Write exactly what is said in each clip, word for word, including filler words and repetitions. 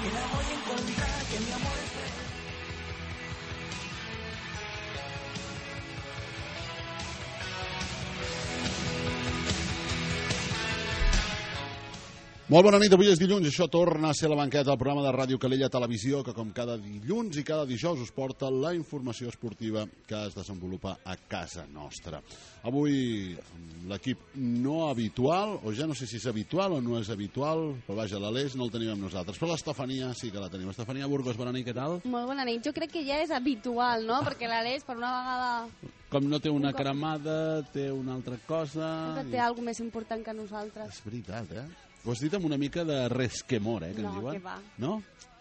que la voy a encontrar, que mi amor es real. Molt bona nit, avui és dilluns, això torna a ser la banqueta del programa de Ràdio Calella Televisió, que com cada dilluns i cada dijous us porta la informació esportiva que es desenvolupa a casa nostra. Avui l'equip no habitual, o ja no sé si és habitual o no és habitual, però vaja, l'Aleix no el tenim amb nosaltres, però l'Estefania sí que la tenim. Estefania Burgos, bona nit, què tal? Molt bona nit, jo crec que ja és habitual, no? Perquè l'Aleix, per una vegada... Com no té una cremada, té una altra cosa... Sempre té alguna més important que nosaltres. És veritat, eh? Ho has dit amb una mica de resquemor, eh, que no, en diuen. No, que va. No?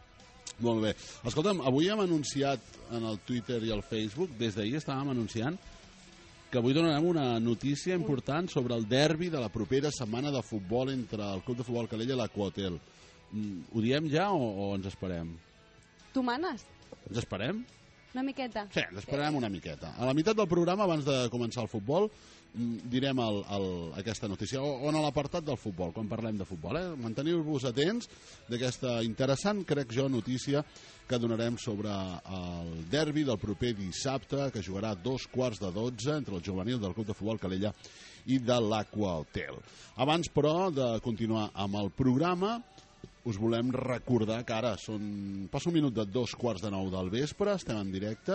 Molt bé. Escolta'm, avui hem anunciat en el Twitter i el Facebook, des d'ahir estàvem anunciant que avui donarem una notícia important sobre el derbi de la propera setmana de futbol entre el Club de Futbol Calella i l'Aquahotel. Mm, ho diem ja o, o ens esperem? Tu manes? Ens esperem? Una miqueta? Sí, ens esperem una miqueta. A la meitat del programa, abans de començar el futbol, direm el, el, aquesta notícia, o, o en l'apartat del futbol, quan parlem de futbol. Eh? Manteniu-vos atents d'aquesta interessant, crec jo, notícia que donarem sobre el derbi del proper dissabte, que jugarà a dos quarts de dotze entre el juvenil del Club de Futbol Calella i de l'Aquahotel. Abans, però, de continuar amb el programa, us volem recordar que ara són... passa un minut de dos quarts de nou del vespre, estem en directe,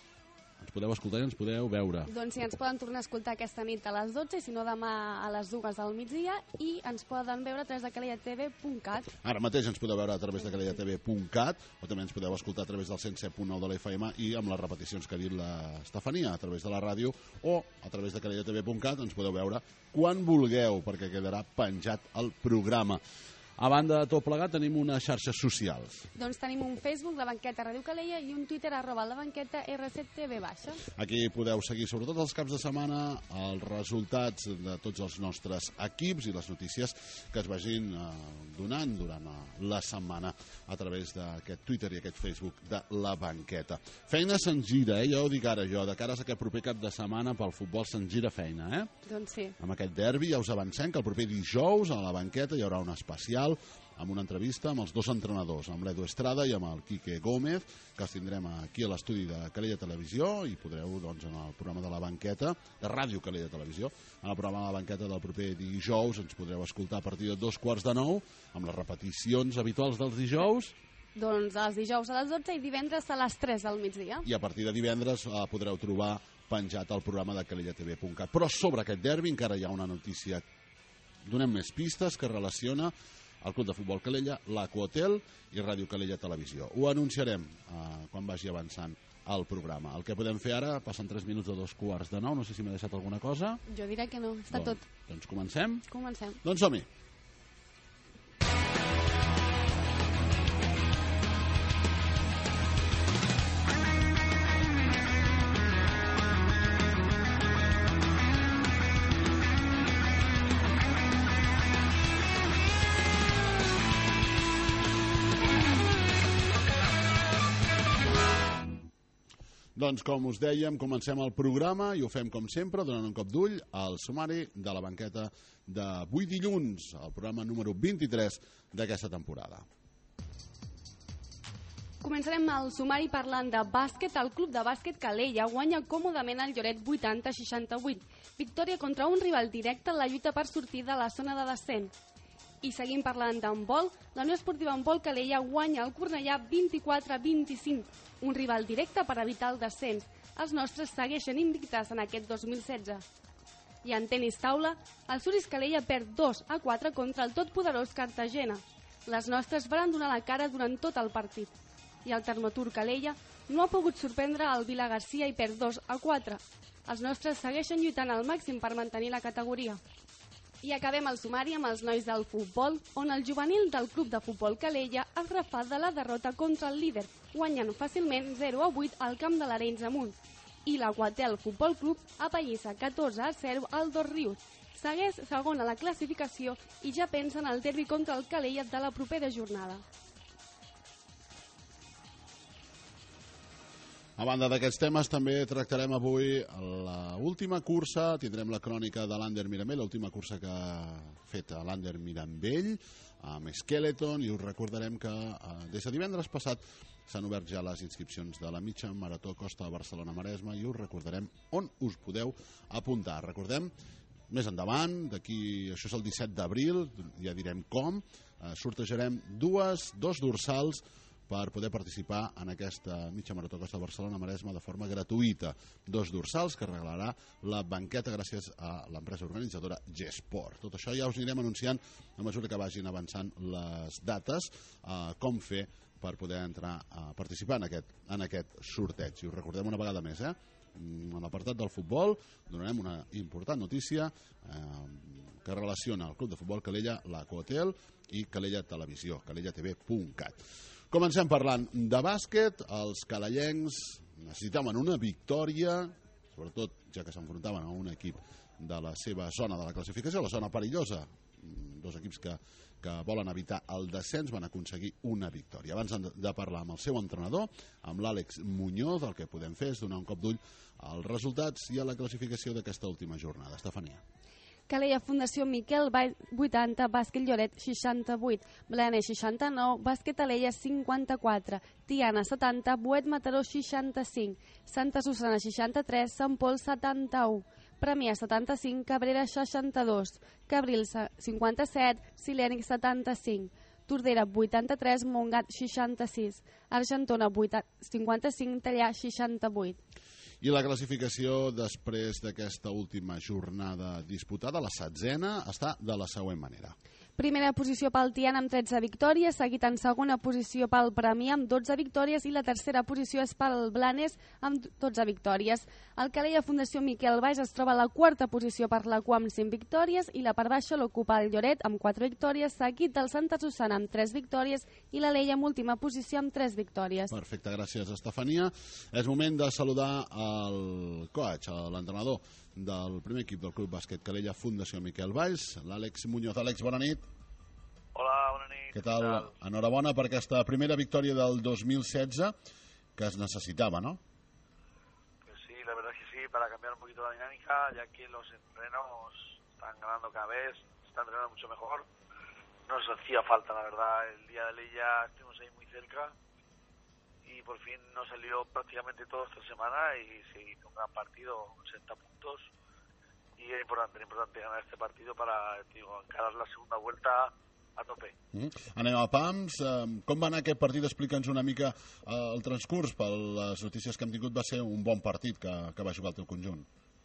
ens podeu escoltar i ens podeu veure. Doncs sí, ens poden tornar a escoltar aquesta nit a les dotze, i si no demà a les dues del migdia, i ens poden veure a través de calella t v punt cat. Ara mateix ens podeu veure a través de calella t v punt cat, o també ens podeu escoltar a través del cent set punt nou de l'F M i amb les repeticions que ha dit l'Estefania a través de la ràdio, o a través de calella t v punt cat ens podeu veure quan vulgueu, perquè quedarà penjat el programa. A banda de tot plegat, tenim unes xarxes socials. Doncs tenim un Facebook, La Banqueta Ràdio Calella, i un Twitter, arroba La Banqueta R set T V baixa. Aquí podeu seguir, sobretot els caps de setmana, els resultats de tots els nostres equips i les notícies que es vagin eh, donant durant la setmana a través d'aquest Twitter i aquest Facebook de La Banqueta. Feina se'n gira, eh? Jo ho dic ara, jo, de cara a aquest proper cap de setmana pel futbol se'n gira feina, eh? Doncs sí. Amb aquest derbi ja us avancem que el proper dijous a La Banqueta hi haurà un especial amb una entrevista amb els dos entrenadors, amb l'Edu Estrada i amb el Quique Gómez, que els tindrem aquí a l'estudi de Calella Televisió, i podreu, doncs, en el programa de La Banqueta, de Ràdio Calella Televisió, en el programa de La Banqueta del proper dijous ens podreu escoltar a partir de dos quarts de nou, amb les repeticions habituals dels dijous. Doncs els dijous a les dotze i divendres a les tres del migdia. I a partir de divendres eh, podreu trobar penjat el programa de calella t v punt cat. Però sobre aquest derbi encara hi ha una notícia, donem més pistes, que relaciona el Club de Futbol Calella, l'Aquahotel i Ràdio Calella Televisió. Ho anunciarem eh, quan vagi avançant el programa. El que podem fer ara, passen tres minuts de dos quarts de nou, no sé si m'he deixat alguna cosa. Jo diré que no, està doncs, tot. Doncs comencem? Comencem. Doncs som-hi. Doncs, com us dèiem, comencem el programa i ho fem, com sempre, donant un cop d'ull al sumari de la banqueta d'avui dilluns, el programa número vint-i-tres d'aquesta temporada. Començarem el sumari parlant de bàsquet. El club de bàsquet Calella guanya còmodament el Lloret vuitanta a seixanta-vuit. Victòria contra un rival directe en la lluita per sortir de la zona de descens. I seguim parlant d'handbol. La Unió Esportiva Handbol Calella guanya el Cornellà vint-i-quatre a vint-i-cinc, un rival directe per evitar el descens. Els nostres segueixen invictes en aquest dos mil setze. I en tenis taula, el Suris Calella perd dos a quatre contra el totpoderós Cartagena. Les nostres van donar la cara durant tot el partit. I el Termotur Calella no ha pogut sorprendre el Vila Garcia i perd dos a quatre. Els nostres segueixen lluitant al màxim per mantenir la categoria. I acabem el sumari amb els nois del futbol, on el juvenil del Club de Futbol Calella es refà de la derrota contra el líder, guanyant fàcilment zero a vuit al camp de l'Arenys Amunt. I l'Aquahotel Futbol Club apallissa catorze a zero al Dos Rius. Segueix segon a la classificació i ja pensa en el derbi contra el Calella de la propera jornada. A banda d'aquests temes, també tractarem avui l'última cursa, tindrem la crònica de l'Ander Mirambell, l'última cursa que ha fet l'Ander Mirambell, amb Skeleton, i us recordarem que eh, des de divendres passat s'han obert ja les inscripcions de la mitja marató Costa de Barcelona-Maresme i us recordarem on us podeu apuntar. Recordem, més endavant, d'aquí, això és el disset d'abril, ja direm com, eh, sortejarem dues, dos dorsals per poder participar en aquesta mitja marató Costa de Barcelona-Maresme de forma gratuïta. Dos dorsals que regalarà la banqueta gràcies a l'empresa organitzadora G-Sport. Tot això ja us anirem anunciant a mesura que vagin avançant les dates, eh, com fer per poder entrar a participar en aquest, en aquest sorteig. I us recordem una vegada més, eh? En l'apartat del futbol donarem una important notícia eh, que relaciona el Club de Futbol Calella, l'Aquahotel i Calella Televisió, calella t v punt cat. Comencem parlant de bàsquet. Els calellencs necessitaven una victòria, sobretot ja que s'enfrontaven a un equip de la seva zona de la classificació, la zona perillosa. Dos equips que, que volen evitar el descens van aconseguir una victòria. Abans de parlar amb el seu entrenador, amb l'Àlex Muñoz, el que podem fer és donar un cop d'ull als resultats i a la classificació d'aquesta última jornada. Estefania. Calella Fundació Miquel Vall vuitanta, Bàsquet Lloret seixanta-vuit, Blanes seixanta-nou, Bàsquet Alella cinquanta-quatre, Tiana setanta, Boet Mataró seixanta-cinc, Santa Susana seixanta-tres, Sant Pol setanta-u, Premià setanta-cinc, Cabrera seixanta-dos, Cabrils cinquanta-set, Silènic setanta-cinc, Tordera vuitanta-tres, Montgat seixanta-sis, Argentona cinquanta-cinc, Tallà seixanta-vuit. I la classificació després d'aquesta última jornada disputada, la setzena, està de la següent manera. Primera posició pel Tiana amb tretze victòries, seguit en segona posició pel Premià amb dotze victòries i la tercera posició és pel Blanes amb dotze victòries. El Calella Fundació Miquel Valls es troba a la quarta posició per la Q A M amb cinc victòries i la part baixa l'ocupa el Lloret amb quatre victòries, seguit del Santa Susana amb tres victòries i l'Alella amb última posició amb tres victòries. Perfecte, gràcies Estefania. És moment de saludar el coach, l'entrenador del primer equip del Club Bàsquet Calella Fundació Miquel Valls, l'Àlex Muñoz. Àlex, bona nit. Hola, bona nit. Què tal? Enhorabona per aquesta primera victòria del dos mil setze que es necesitaba, ¿no? Pues sí, la verdad es que sí, para cambiar un poquito la dinámica, ya que los entrenos están ganando cada vez, se están entrenando mucho mejor. Nos hacía falta, la verdad, el día de Leia estuvimos ahí muy cerca y por fin nos salió prácticamente todo esta semana y se hizo un gran partido, sesenta puntos, y era importante, era importante ganar este partido para, digo, encarar la segunda vuelta a tope. Mm. Anem a Pams. Com va anar aquest partit? Explica'ns una mica el transcurs. Per les notícies que hem tingut va ser un bon partit que, que va jugar el teu conjunt.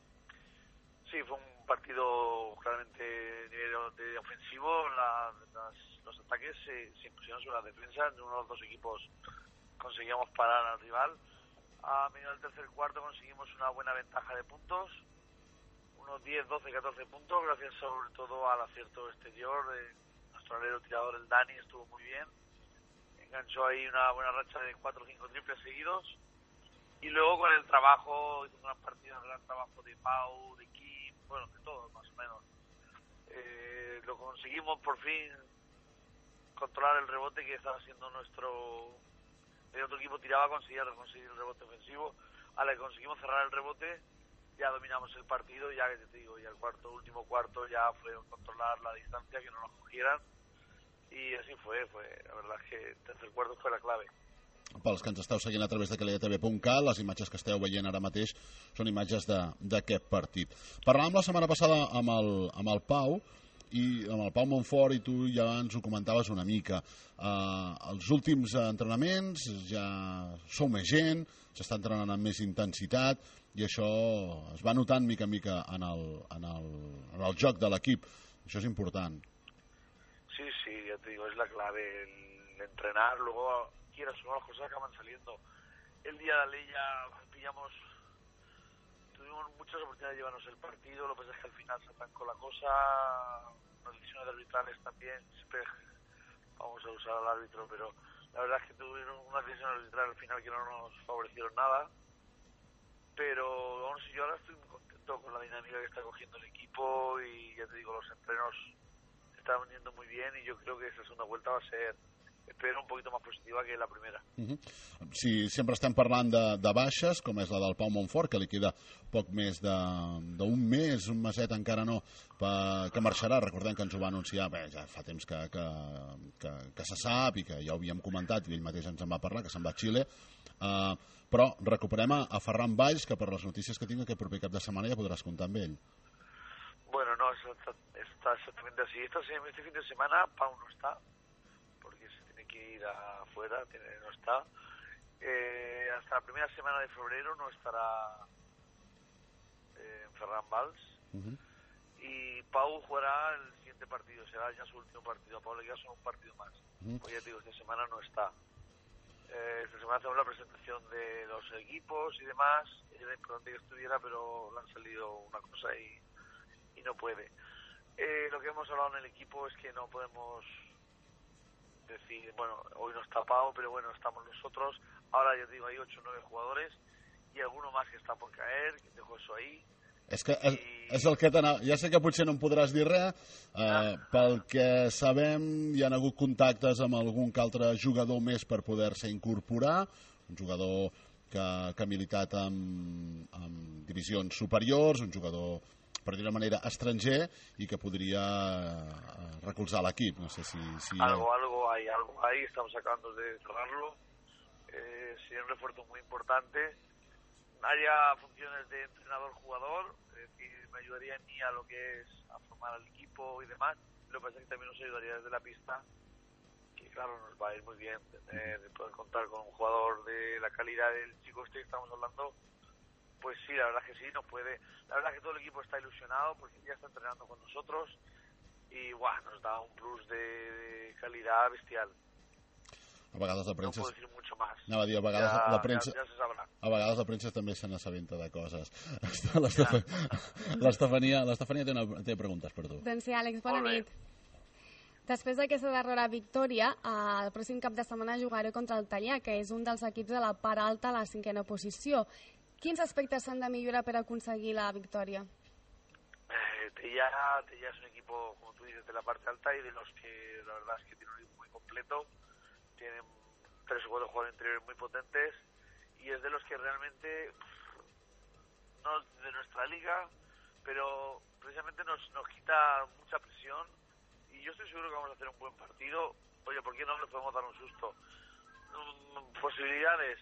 Sí, fue un partido claramente de, de ofensivo. La, las, los ataques se, se impusieron sobre la defensa. En uno de los dos equipos conseguíamos parar al rival. A medio del tercer cuarto conseguimos una buena ventaja de puntos, unos diez, doce, catorce puntos, gracias sobre todo al acierto exterior de nuestro alero tirador, el Dani, estuvo muy bien, enganchó ahí una buena racha de cuatro o cinco triples seguidos, y luego con el trabajo, hizo un gran partido, un gran trabajo de Pau, de Kim, bueno, de todos más o menos. Eh, lo conseguimos por fin controlar el rebote que estaba siendo nuestro... El otro equipo tiraba, conseguía conseguir el rebote ofensivo. A la que conseguimos cerrar el rebote, ya dominamos el partido, ya que te digo, ya el cuarto, último cuarto ya fue controlar la distancia, que no nos cogieran, y así fue, fue la verdad es que el tercer cuarto fue la clave. Pels que ens esteu seguint a través de calella t v punt cat, les imatges que esteu veient ara mateix són imatges d'aquest partit. Parlàvem la setmana passada amb el, amb el Pau, i amb el Pau Montfort, i tu ja ens ho comentaves una mica. Uh, els últims entrenaments ja sou més gent, s'està entrenant amb més intensitat i això es va notant mica en mica en el, en el, en el joc de l'equip. Això és important. Sí, sí, ya te digo, es la clave, el entrenar, luego quieras o no, las cosas acaban saliendo. El día de la ley ya pillamos, tuvimos muchas oportunidades de llevarnos el partido, lo que pasa es que al final se atancó la cosa, las decisiones arbitrales también, siempre vamos a usar al árbitro, pero la verdad es que tuvieron unas decisiones arbitrales al final que no nos favorecieron nada, pero vamos, yo ahora estoy muy contento con la dinámica que está cogiendo el equipo y ya te digo, los entrenos están viniendo muy bien y yo creo que esta segunda vuelta va a ser espero un poquito más positiva que la primera. Uh -huh. Si sempre estem parlant de, de baixes, com és la del Pau Montfort, que li queda poc més d'un mes, un meset encara no, pa, que marxarà. Recordem que ens ho va anunciar, bé, ja fa temps que, que, que, que se sap i que ja ho havíem comentat i ell mateix ens en va parlar, que se'n va a Xile. Uh, però recuperem a, a Ferran Valls, que per les notícies que tinc aquest proper cap de setmana ja podràs comptar amb ell. Bueno, no, está, está exactamente así. Esta, este fin de semana Pau no está, porque se tiene que ir afuera, tiene, no está. Eh, hasta la primera semana de febrero no estará eh, Ferran Valls. Uh-huh. Y Pau jugará el siguiente partido, será ya su último partido. A Pau le queda solo un partido más. Uh-huh. Pues ya te digo, esta semana no está. Eh, esta semana hacemos la presentación de los equipos y demás. Era importante que estuviera, pero le han salido una cosa y, y no puede. Eh, lo que hemos hablado en el equipo es que no podemos decir, bueno, hoy no está Pau, pero bueno, estamos nosotros. Ahora ya te digo, hay ocho o nueve jugadores y alguno más que está por caer, que dejo eso ahí. És que és, és el que t'anava... Ja sé que potser no em podràs dir res, eh, ah. pel que sabem hi ha hagut contactes amb algun que altre jugador més per poder-se incorporar, un jugador que, que ha militat en, en divisions superiors, un jugador, per dir-ho de manera, estranger i que podria recolzar l'equip. No sé si... si algo, ha... algo hay, algo hay, estamos acabando de cerrarlo. Eh, sería un refuerzo muy importante. Haya funciones de entrenador-jugador, es decir, me ayudaría en mí a lo que es a formar al equipo y demás. Lo que pasa es que también nos ayudaría desde la pista, que claro, nos va a ir muy bien tener, poder contar con un jugador de la calidad del chico este que estamos hablando. Pues sí, la verdad que sí, nos puede. La verdad que todo el equipo está ilusionado porque ya está entrenando con nosotros y guau, nos da un plus de, de calidad bestial. A vegades la premsa... No puedo decir mucho más. Anava a dir, a vegades ja, la premsa... Ja, ja se sabrà. A vegades la premsa també se n'assabenta de coses. L'Estefania té, una, té preguntes per tu. Doncs sí, Àlex, bona nit. Després d'aquesta darrera victòria, el pròxim cap de setmana jugaré contra el Tallà, que és un dels equips de la part alta a la cinquena posició. Quins aspectes s'han de millorar per aconseguir la victòria? Eh, Tellà, Tellà es un equipo, como tú dices, de la parte alta y de los que la verdad es que tiene un equipo muy completo. Tienen tres o cuatro jugadores interiores muy potentes y es de los que realmente pff, no es de nuestra liga, pero precisamente nos, nos quita mucha presión y yo estoy seguro que vamos a hacer un buen partido. Oye, ¿por qué no le podemos dar un susto? Mm, posibilidades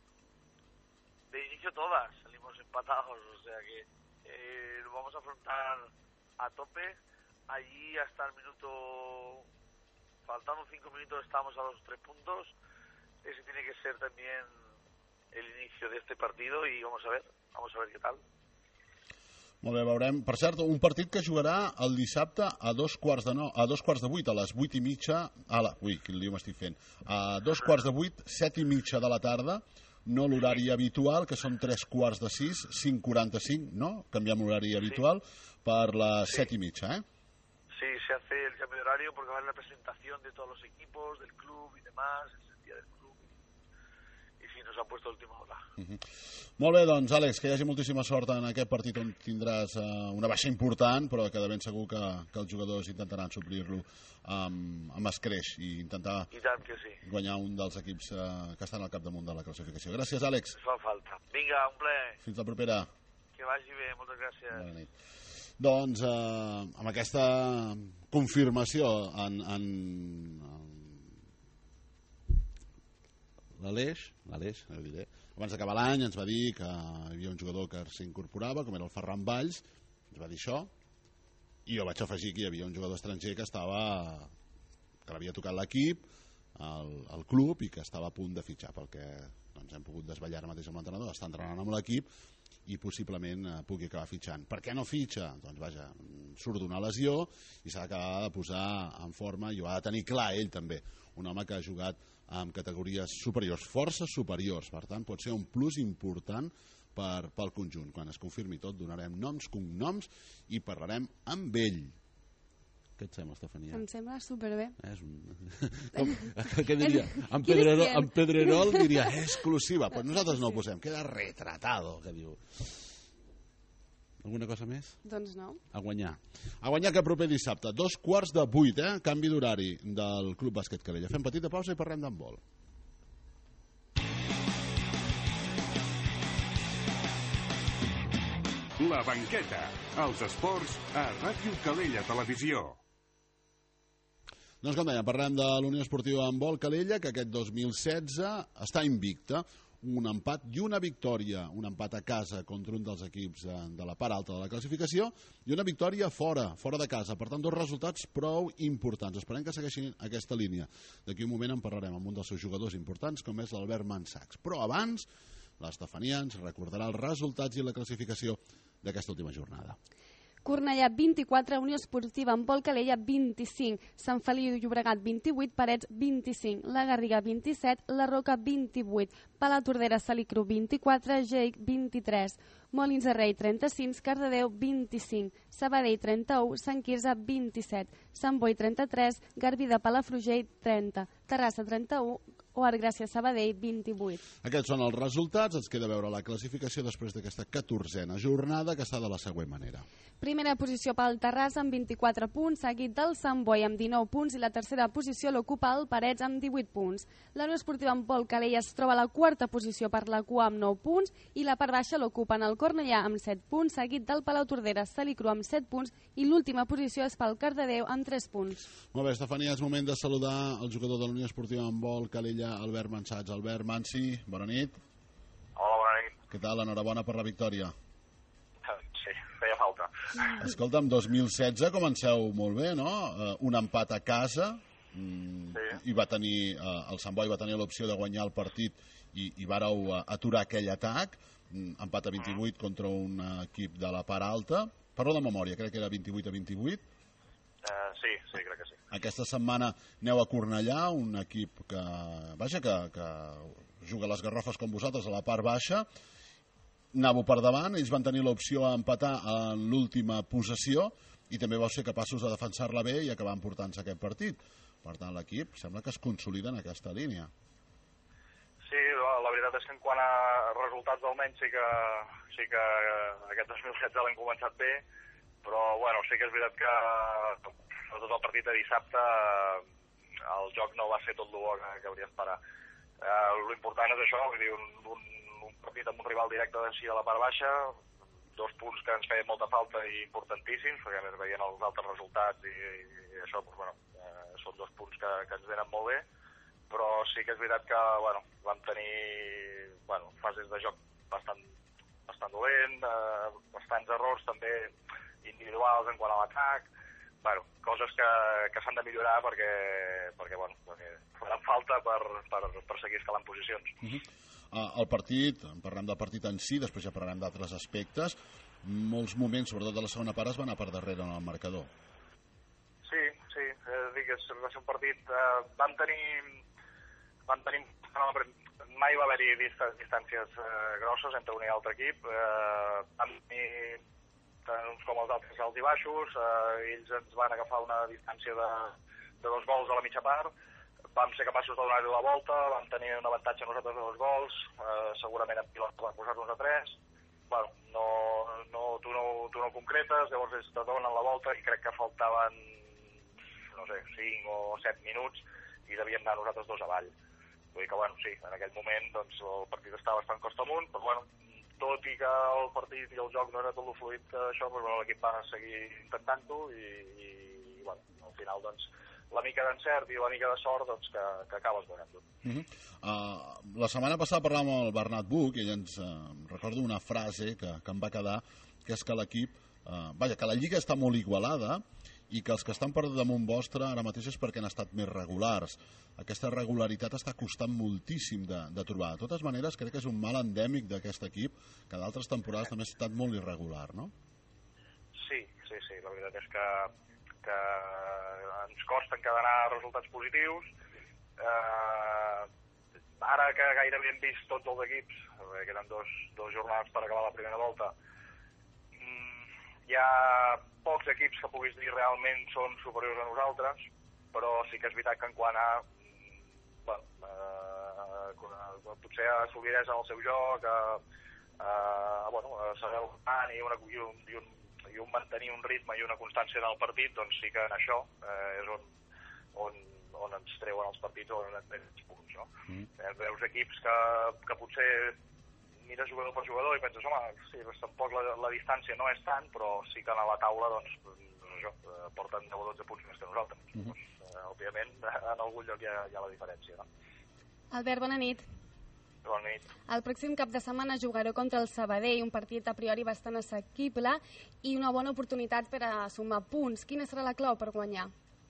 de inicio todas, salimos empatados, o sea que eh, lo vamos a afrontar a tope. Allí hasta el minuto, faltando cinco minutos, estábamos a los tres puntos. Ese tiene que ser también el inicio de este partido y vamos a ver, vamos a ver qué tal. Molt bé, veurem. Per cert, un partit que jugarà el dissabte a dos quarts de, no, a dos quarts de vuit, a les vuit i mitja... A la, ui, quin lío m'estic fent. A dos quarts de vuit, set i mitja de la tarda, no l'horari habitual, que són tres quarts de sis, cinc quaranta-cinc, no? Canviem l'horari habitual per les sí. set i mitja, eh? Sí, se hace el cambio de horario porque va a haber la presentación de todos los equipos, del club y demás, es el día del club. Y sí, nos ha puesto última hora. Uh -huh. Molt bé, doncs, Àlex, que hi hagi moltíssima sort en aquest partit on tindràs uh, una baixa important, però que de ben segur que, que els jugadors intentaran suplir-lo amb, amb escreix i intentar I tant que sí. guanyar un dels equips uh, que estan al capdamunt de la classificació. Gràcies, Àlex. Fa falta. Vinga, un plaer. Fins la propera. Que vagi bé, moltes gràcies. Bona nit. Doncs eh, amb aquesta confirmació en, en, en l'Aleix, l'Aleix, no ho diré, abans d'acabar l'any ens va dir que hi havia un jugador que s'incorporava, com era el Ferran Valls, ens va dir això, i jo vaig afegir que hi havia un jugador estranger que estava que l'havia tocat l'equip, el, el club, i que estava a punt de fitxar, pel que doncs, hem pogut desvetllar ara mateix amb l'entrenador, està entrenant amb l'equip i possiblement eh, pugui acabar fitxant. Per què no fitxa? Doncs vaja, surt d'una lesió i s'ha d'acabar de posar en forma i ho ha de tenir clar ell també, un home que ha jugat en categories superiors, força superiors, per tant pot ser un plus important per, pel conjunt. Quan es confirmi tot donarem noms, cognoms i parlarem amb ell. Què et sembla, Estefania? Em sembla superbé. És un... Com, què diria? En Pedrerol, en Pedrerol diria exclusiva, però nosaltres no ho posem, queda retratado, que diu. Alguna cosa més? Doncs no. A guanyar. A guanyar que proper dissabte. Dos quarts de vuit, eh? Canvi d'horari del Club Bàsquet Calella. Fem petita pausa i parlem d'handbol. La banqueta. Els esports a Ràdio Calella Televisió. Doncs com dèiem, parlem de l'Unió Esportiva Handbol Calella, que aquest dos mil setze està invicta. Un empat i una victòria, un empat a casa contra un dels equips de la part alta de la classificació i una victòria fora, fora de casa. Per tant, dos resultats prou importants. Esperem que segueixin aquesta línia. D'aquí un moment en parlarem amb un dels seus jugadors importants, com és l'Albert Mansacs. Però abans, l'Estefania ens recordarà els resultats i la classificació d'aquesta última jornada. Cornellà vint-i-quatre, Unió Esportiva Handbol Calella vint-i-cinc, Sant Feliu de Llobregat vint-i-vuit, Parets vint-i-cinc, La Garriga vint-i-set, La Roca vint-i-vuit, Palatordera Salicru vint-i-quatre, Geic vint-i-tres, Molins de Rei trenta-cinc, Cardedeu vint-i-cinc, Sabadell trenta-u, Sant Quirze vint-i-set, Sant Boi trenta-tres, Garbí de Palafrugell trenta, Terrassa trenta-u, o Artgràcia Sabadell vint-i-vuit. Aquests són els resultats. Ens queda veure la classificació després d'aquesta catorzena jornada, que està de la següent manera. Primera posició pel Terrassa amb vint-i-quatre punts, seguit del Sant Boi amb dinou punts, i la tercera posició l'ocupa el Parets amb divuit punts. La Unió Esportiva Handbol Calella es troba a la quarta posició per la cua amb nou punts, i la part baixa l'ocupen el Cornellà amb set punts, seguit del Palautordera Salicru amb set punts, i l'última posició és pel Cardedeu amb tres punts. Molt bé, Estefania, és moment de saludar el jugador de la Unió Esportiva Handbol Calella, Albert Mansats. Albert, Mansi, bona nit. Hola, bona nit. Què tal? Enhorabona per la victòria. Sí, feia falta. Escolta'm, dos mil setze comenceu molt bé, no? Uh, un empat a casa, mm, sí. I va tenir, uh, el Sant Boi va tenir l'opció de guanyar el partit i, i vàreu uh, aturar aquell atac, mm, empat a vint-i-vuit contra un uh, equip de la part alta. Parlo de memòria, crec que era vint-i-vuit a vint-i-vuit. Uh, sí, sí, crec que sí. Aquesta setmana aneu a Cornellà, un equip que, vaja, que, que juga les garrofes com vosaltres a la part baixa. Anàveu per davant, ells van tenir l'opció a empatar en l'última possessió i també vau ser capaços de defensar-la bé i acabar emportant-se aquest partit. Per tant, l'equip sembla que es consolida en aquesta línia. Sí, la veritat és que en quant a resultats almenys sí que, sí que aquest dos mil setze l'hem començat bé, però bueno, sí que és veritat que sobretot el partit de dissabte el joc no va ser tot el bo que, que hauria d'esperar. Eh, L'important és això, vull dir, un, un, un partit amb un rival directe d'així a la part baixa, dos punts que ens feien molta falta i importantíssims, perquè més veient els altres resultats i, i això, doncs, bueno, eh, són dos punts que, que ens venen molt bé, però sí que és veritat que bueno, vam tenir bueno, fases de joc bastant, bastant dolent, eh, bastants errors també individuals en quant a l'atac, bueno, coses que, que s'han de millorar perquè, perquè, bueno, perquè faran falta per, per, per seguir escalant posicions. Uh -huh. uh, el partit, en parlem del partit en si, després ja parlarem d'altres aspectes, molts moments, sobretot de la segona part, es van anar per darrere en el marcador. Sí, sí, eh, dic, va ser un partit, eh, vam tenir, vam tenir, no, mai va haver-hi distàncies eh, grosses entre un i l'altre equip, eh, vam tenir tant uns com els altres alts i baixos, eh, ells ens van agafar una distància de, de dos gols a la mitja part, vam ser capaços de donar-li la volta, vam tenir un avantatge nosaltres de dos gols, eh, segurament en pilot van posar-nos a tres, bueno, no, no, tu, no, tu no concretes, llavors es te donen la volta i crec que faltaven, no sé, cinc o set minuts i devien anar nosaltres dos avall. Vull dir que, bueno, sí, en aquell moment doncs, el partit estava bastant costa amunt, però bueno, tot i que el partit i el joc no era tot el fluid que això, però bueno, l'equip va seguir intentant-ho i, i, i bueno, al final doncs, la mica d'encert i la mica de sort doncs, que, que acabes guanyant-ho. Uh -huh. uh, la setmana passada parlàvem amb el Bernat Buch i ell ens uh, recordo una frase que, que em va quedar, que és que l'equip, uh, vaja, que la lliga està molt igualada i que els que estan per damunt vostre ara mateix és perquè han estat més regulars. Aquesta regularitat està costant moltíssim de, de trobar. De totes maneres, crec que és un mal endèmic d'aquest equip, que d'altres temporades també ha estat molt irregular, no? Sí, sí, sí. La veritat és que, que ens costa encadenar resultats positius. Eh, ara que gairebé hem vist tots els equips, perquè queden dos, dos jornades per acabar la primera volta, hi ha pocs equips que puguis dir realment són superiors a nosaltres, però sí que és veritat que en quant a bueno, eh, potser a solidesa en el seu joc, a, eh, bueno, saber el i, una, i, un, i, un, i un mantenir un ritme i una constància en el partit, doncs sí que en això eh, és on, on, on ens treuen els partits o on ens treuen els punts, no? Mm. Eh, veus equips que, que potser mires jugador per jugador i penses, home, sí, doncs tampoc la, la distància no és tant, però sí que a la taula, doncs, doncs això, eh, porten deu o dotze punts més que nosaltres. Mm -hmm. Doncs, eh, òbviament, en algun lloc hi ha, hi ha la diferència, no? Albert, bona nit. Bona nit. El pròxim cap de setmana jugareu contra el Sabadell, un partit a priori bastant assequible i una bona oportunitat per a sumar punts. Quina serà la clau per guanyar?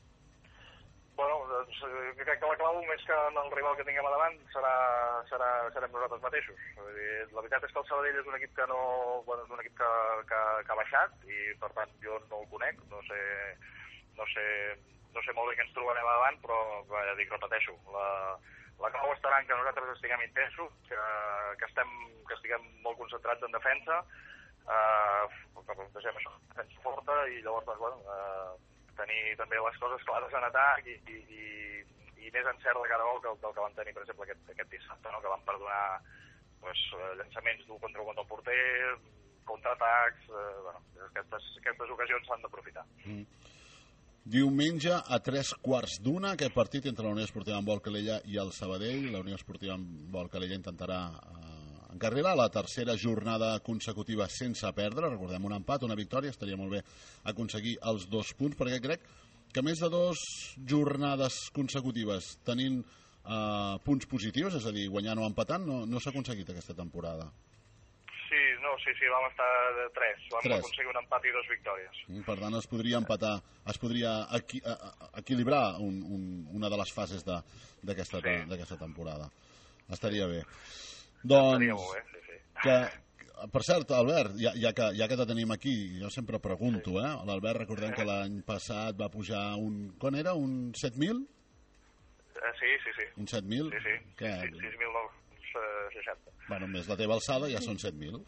Bueno, doncs, crec que la clau, més que en el rival que tinguem a davant, serà, serà, serem nosaltres mateixos. Vull dir, la veritat és que el Sabadell és un equip que no, bueno, és un equip que, que, que ha baixat i, per tant, jo no el conec, no sé, no sé, no sé molt bé què ens trobarem a davant, però, ja dic, repeteixo, la, la clau estarà en que nosaltres estiguem intensos, que, que, estem, que estiguem molt concentrats en defensa, eh, que plantegem això, defensa forta, i llavors, doncs, bueno, eh, tenir també les coses clares en atac i, i, i, i més encert de cara a gol que el, del que vam tenir, per exemple, aquest, aquest dissabte, no? Que vam perdonar pues, llançaments d'un contra contra el porter, contraatacs, eh, bueno, aquestes, aquestes ocasions s'han d'aprofitar. Mm. Diumenge a tres quarts d'una, aquest partit entre la Unió Esportiva Handbol Calella i el Sabadell. La Unió Esportiva Handbol Calella intentarà eh, encarrilar la tercera jornada consecutiva sense perdre. Recordem, un empat, una victòria, estaria molt bé aconseguir els dos punts, perquè crec que més de dues jornades consecutives tenint eh, punts positius, és a dir, guanyant o empatant, no, no s'ha aconseguit aquesta temporada. Sí, no, sí, sí, vam estar de tres. Vam tres. aconseguir un empat i dues victòries. Per tant, es podria empatar, es podria equi, equilibrar un, un, una de les fases d'aquesta sí. d'aquesta temporada. Estaria bé. Doncs, Estaria molt bé, sí, sí. Que, per cert, Albert, ja, ja, que, ja que te tenim aquí, jo sempre pregunto, sí. eh? L'Albert, recordem que l'any passat va pujar un... Com era? Un set mil? Eh, sí, sí, sí. Un set mil? Sí, sí. Què? Sí, sis mil nou-cents seixanta. Bueno, més la teva alçada ja són set mil.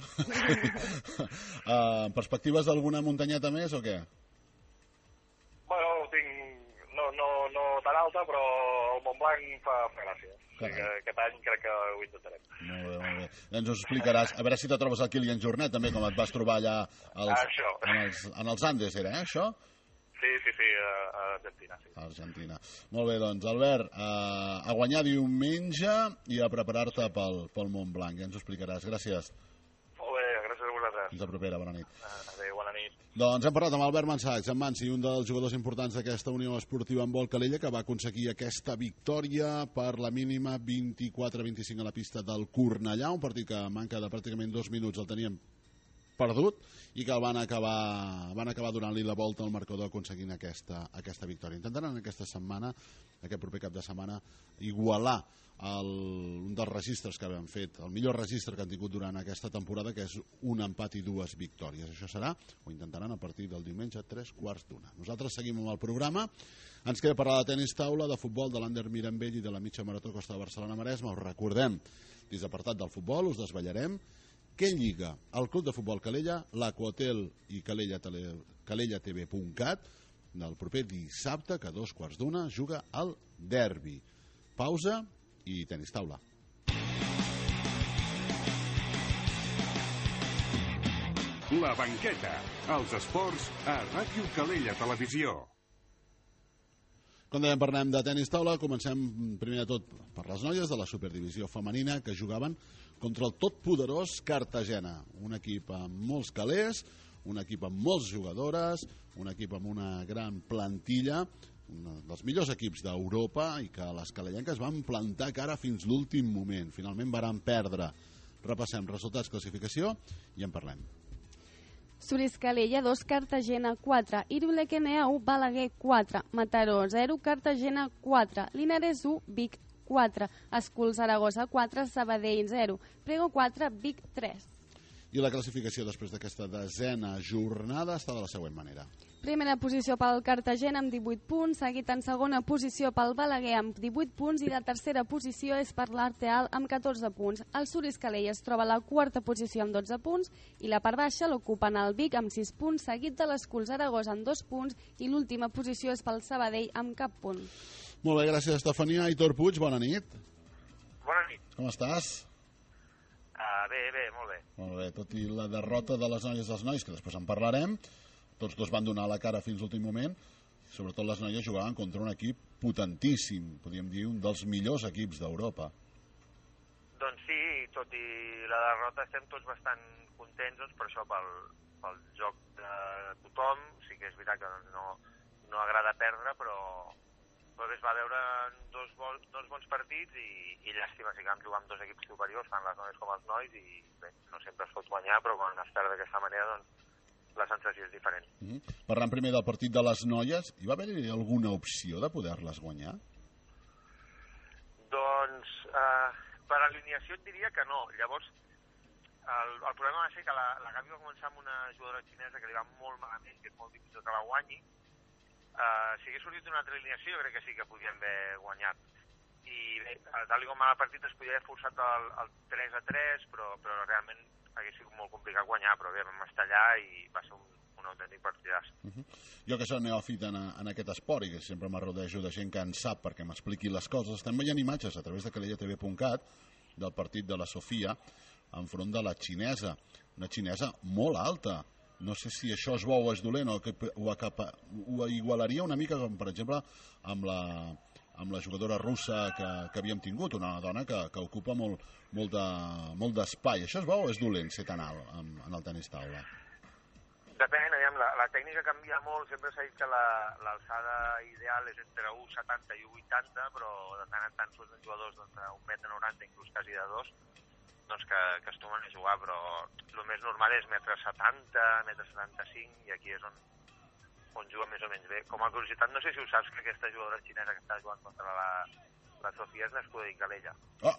uh, perspectives d'alguna muntanyeta més o què? Bueno, tinc... No, no, no tan alta, però el Montblanc fa, fa gràcia. O sigui que aquest any crec que ho intentarem. Molt bé, molt bé. Ens ho explicaràs. A veure si te trobes el Kilian Jornet, també, com et vas trobar allà als, en, els, en els Andes, era, eh, això? Sí, sí, sí, a Argentina. Sí. A Argentina. Molt bé, doncs, Albert, a, a guanyar diumenge i a preparar-te pel, pel Montblanc. Ja ens ho explicaràs. Gràcies. Molt bé, gràcies a vosaltres. Fins a propera, bona nit. Adéu, bona nit. Doncs hem parlat amb Albert Mansacs, en Mansi, un dels jugadors importants d'aquesta Unió Esportiva Handbol Calella, que va aconseguir aquesta victòria per la mínima vint-i-quatre a vint-i-cinc a la pista del Cornellà, un partit que manca de pràcticament dos minuts el teníem perdut i que el van acabar, van acabar donant-li la volta al marcador aconseguint aquesta, aquesta victòria. Intentaran aquesta setmana, aquest proper cap de setmana, igualar el, un dels registres que havien fet, el millor registre que han tingut durant aquesta temporada, que és un empat i dues victòries. Això serà, o intentaran a partir del diumenge a tres quarts d'una. Nosaltres seguim amb el programa. Ens queda parlar de tenis taula, de futbol, de l'Ander Mirambell i de la mitja marató Costa de Barcelona-Maresme. Us recordem, dins d'apartat del futbol, us desvetllarem què lliga el Club de Futbol Calella, l'Aquahotel i calella t v punt cat del proper dissabte, que a dos quarts d'una juga al derbi. Pausa i tenis taula. La banqueta, els esports a Ràdio Calella Televisió. Com dèiem, parlem de tenis taula. Comencem primer de tot per les noies de la superdivisió femenina que jugaven contra el totpoderós Cartagena, un equip amb molts calés, un equip amb moltes jugadores, un equip amb una gran plantilla, un dels millors equips d'Europa, i que les calellenques van plantar cara fins l'últim moment. Finalment varen perdre. Repassem resultats, classificació i en parlem. Suris Calella dos, Cartagena quatre, Irulequenea u, Balaguer quatre, Mataró zero, Cartagena quatre, Linares u, Vic quatre, Esculs Saragossa quatre, Sabadell zero, Prego quatre, Vic tres. I la classificació després d'aquesta desena jornada està de la següent manera. Primera posició pel Cartagena amb divuit punts, seguit en segona posició pel Balaguer amb divuit punts i la tercera posició és per l'Arteal amb catorze punts. El Suris Calella es troba a la quarta posició amb dotze punts i la part baixa l'ocupen el Vic amb sis punts, seguit de l'Esculs Saragossa amb dos punts i l'última posició és pel Sabadell amb cap punt. Molt bé, gràcies, Estefania. Aitor Puig, bona nit. Bona nit. Com estàs? Uh, bé, bé, molt bé. Molt bé, tot i la derrota de les noies dels nois, que després en parlarem, tots dos van donar la cara fins a l'últim moment, sobretot les noies jugaven contra un equip potentíssim, podríem dir un dels millors equips d'Europa. Doncs sí, tot i la derrota estem tots bastant contents, doncs, per això pel, pel joc de tothom. Sí que és veritat que no, no agrada perdre, però, però bé, es va veure dos, bons, dos bons partits i, i llàstima, sí que vam jugar amb dos equips superiors, tant les noies com els nois, i bé, no sempre es pot guanyar, però quan es perd d'aquesta manera, doncs, la sensació és diferent. Mm-hmm. Parlant primer del partit de les noies, hi va haver alguna opció de poder-les guanyar? Doncs, eh, per alineació et diria que no. Llavors, el, el problema va ser que la, la Gavi va començar amb una jugadora xinesa que li va molt malament, que és molt difícil que la guanyi. Eh, si hagués sortit d'una altra alineació, jo crec que sí que podien haver guanyat. I bé, tal com va el partit, es podia haver forçat el, el tres a tres, però, però realment hagués sigut molt complicat guanyar, però bé, vam estar allà i va ser un, un autèntic partidàs. Uh-huh. Jo que soc neòfit en, en aquest esport i que sempre m'arrodejo de gent que en sap perquè m'expliqui les coses, estem veient imatges a través de calella t v punt cat del partit de la Sofia enfront de la xinesa, una xinesa molt alta. No sé si això és bo o és dolent o, que, o, acapa, o igualaria una mica com per exemple amb la, amb la jugadora russa que, que havíem tingut, una dona que, que ocupa molt, molt, de, molt d'espai. Això és bo o és dolent ser tan alt en, en el tenis taula? Depèn, aviam, la, la tècnica canvia molt, sempre s'ha dit que l'alçada la, ideal és entre u coma setanta i u coma vuitanta, però de tant en tant surten jugadors doncs, d'un metre noranta, inclús quasi de dos, doncs que, que acostumen a jugar, però el més normal és metre setanta, metre setanta-cinc, i aquí és on, on juga més o menys bé. Com a curiositat, no sé si ho saps, que aquesta jugadora xinesa que està jugant contra la, la Sofia és nascuda a Calella. Oh!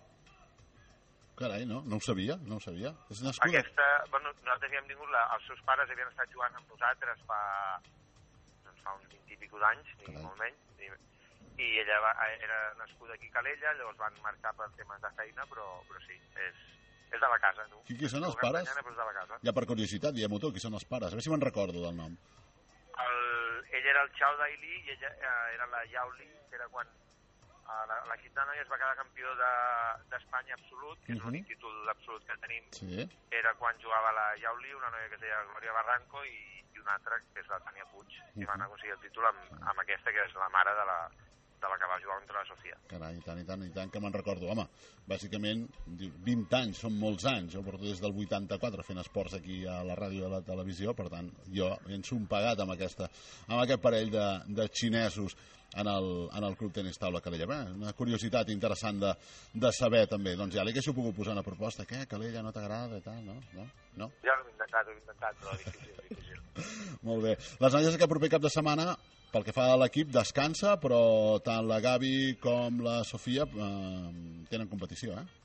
Carai, no, no ho sabia, no ho sabia. És nascuda. Aquesta, bueno, nosaltres hi hem tingut, la, els seus pares havien estat jugant amb nosaltres fa, doncs fa uns vint i pico d'anys, ni molt menys, i, i ella va, era nascuda aquí a Calella, llavors van marxar per temes de feina, però, però sí, és, és de la casa, tu. Qui, qui són els pares? Mañana, de la casa. Ja per curiositat, diguem-ho tu, qui són els pares? A veure si me'n recordo del nom. El, ell era el Chao Daili i ella eh, era la Yao Li, que era quan l'equip de noies va quedar campió d'Espanya de, absolut, que és uh-huh. l'únic títol absolut que tenim. Sí. Era quan jugava la Yao Li, una noia que es deia Gloria Barranco, i, i una altra, que és la Tània Puig, uh-huh. i van aconseguir el títol amb, amb aquesta, que és la mare de la, de la que va jugar contra la Sofia. Carai, i tant, i tant, i tant, que me'n recordo. Home, bàsicament, vint anys, són molts anys. Jo porto des del vuitanta-quatre fent esports aquí a la ràdio i a la televisió, per tant, jo en som pagat amb, aquesta, amb aquest parell de, de xinesos en el, en el Club Tenis Taula Calella. Bé, una curiositat interessant de, de saber, també. Doncs ja li haguéssiu pogut posar una proposta. Què, Calella, no t'agrada i tal, no? No? No? Ja ho he intentat, ho he intentat, però difícil, difícil. Molt bé. Les noies aquest proper cap de setmana, pel que fa a l'equip, descansa, però tant la Gavi com la Sofia eh, tenen competició, eh?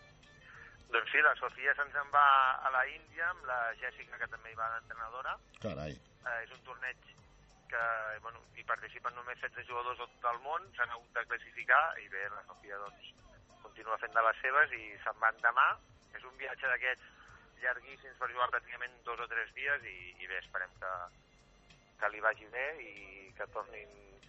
Doncs sí, la Sofia se'ns en va a la Índia, amb la Jèssica, que també hi va d'entrenadora. Carai. Eh, és un torneig que bueno, hi participen només setze jugadors de tot el món, s'han hagut de classificar, i bé, la Sofia doncs, continua fent de les seves i se'n van demà. És un viatge d'aquests llarguíssims per jugar pràcticament dos o tres dies i, i bé, esperem que, que li vagi bé i que tornin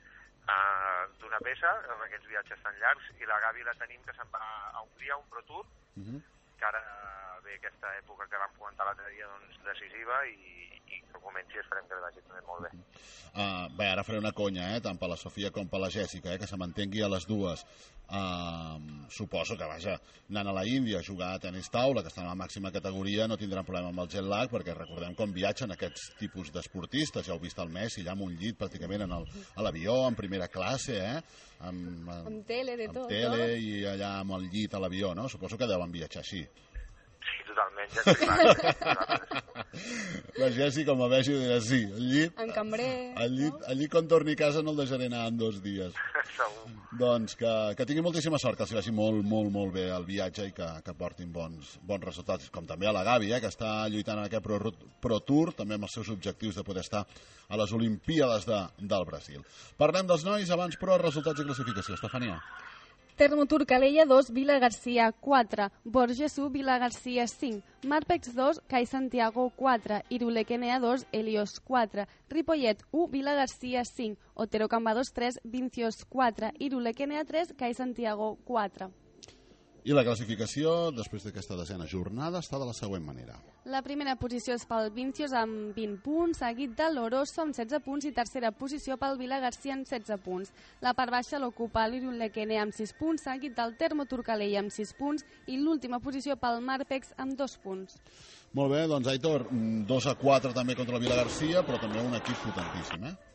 uh, d'una peça amb aquests viatges tan llargs. I la Gavi la tenim, que se'n va a Hongria, un Pro Tour, uh-huh. que ara ve aquesta època que vam comentar l'altre dia, doncs, decisiva, i, i que comenci, esperem que li vagi també molt bé. Uh, bé, ara faré una conya, eh, tant per la Sofia com per la Jèssica, eh, que se mantengui a les dues. Uh, suposo que, vaja, anant a la Índia a jugar a tenis taula, que estan a la màxima categoria, no tindran problema amb el jet lag, perquè recordem com viatgen aquests tipus d'esportistes. Ja heu vist el Messi allà amb un llit pràcticament en el, a l'avió, en primera classe, eh? Amb, amb, amb tele, de amb tot. tele no? I allà amb el llit a l'avió, no? Suposo que deuen viatjar així. Sí, totalment, ja és privat. La Jèssica, com la vegi, dirà sí, el llit... En cambrer... El llit, no? el llit quan torni a casa no el deixaré anar en dos dies. Segur. Doncs que, que tingui moltíssima sort, que els vagi molt, molt, molt bé el viatge i que, que portin bons, bons resultats, com també a la Gavi, eh, que està lluitant en aquest Pro, Pro Tour, també amb els seus objectius de poder estar a les Olimpíades de, del Brasil. Parlem dels nois, abans però resultats i classificació. Estefania. Termotur Calella dos, Vila Garcia quatre, Borges u, Vila Garcia cinc, Marpex dos, Cai Santiago quatre, Irulequenea dos, Helios quatre, Ripollet u, Vila Garcia cinc, Otero Cambados tres, Vincios quatre, Irulequenea tres, Cai Santiago quatre. I la classificació, després d'aquesta desena jornada, està de la següent manera. La primera posició és pel Vincios amb vint punts, seguit de l'Oroso amb setze punts i tercera posició pel Vila García amb setze punts. La part baixa l'ocupa l'Irun Lequene amb sis punts, seguit del Termo Turcalella amb sis punts i l'última posició pel Marpex amb dos punts. Molt bé, doncs Aitor, dos a quatre també contra el Vila García, però també un equip potentíssim, eh?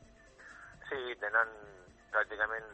Sí, tenen pràcticament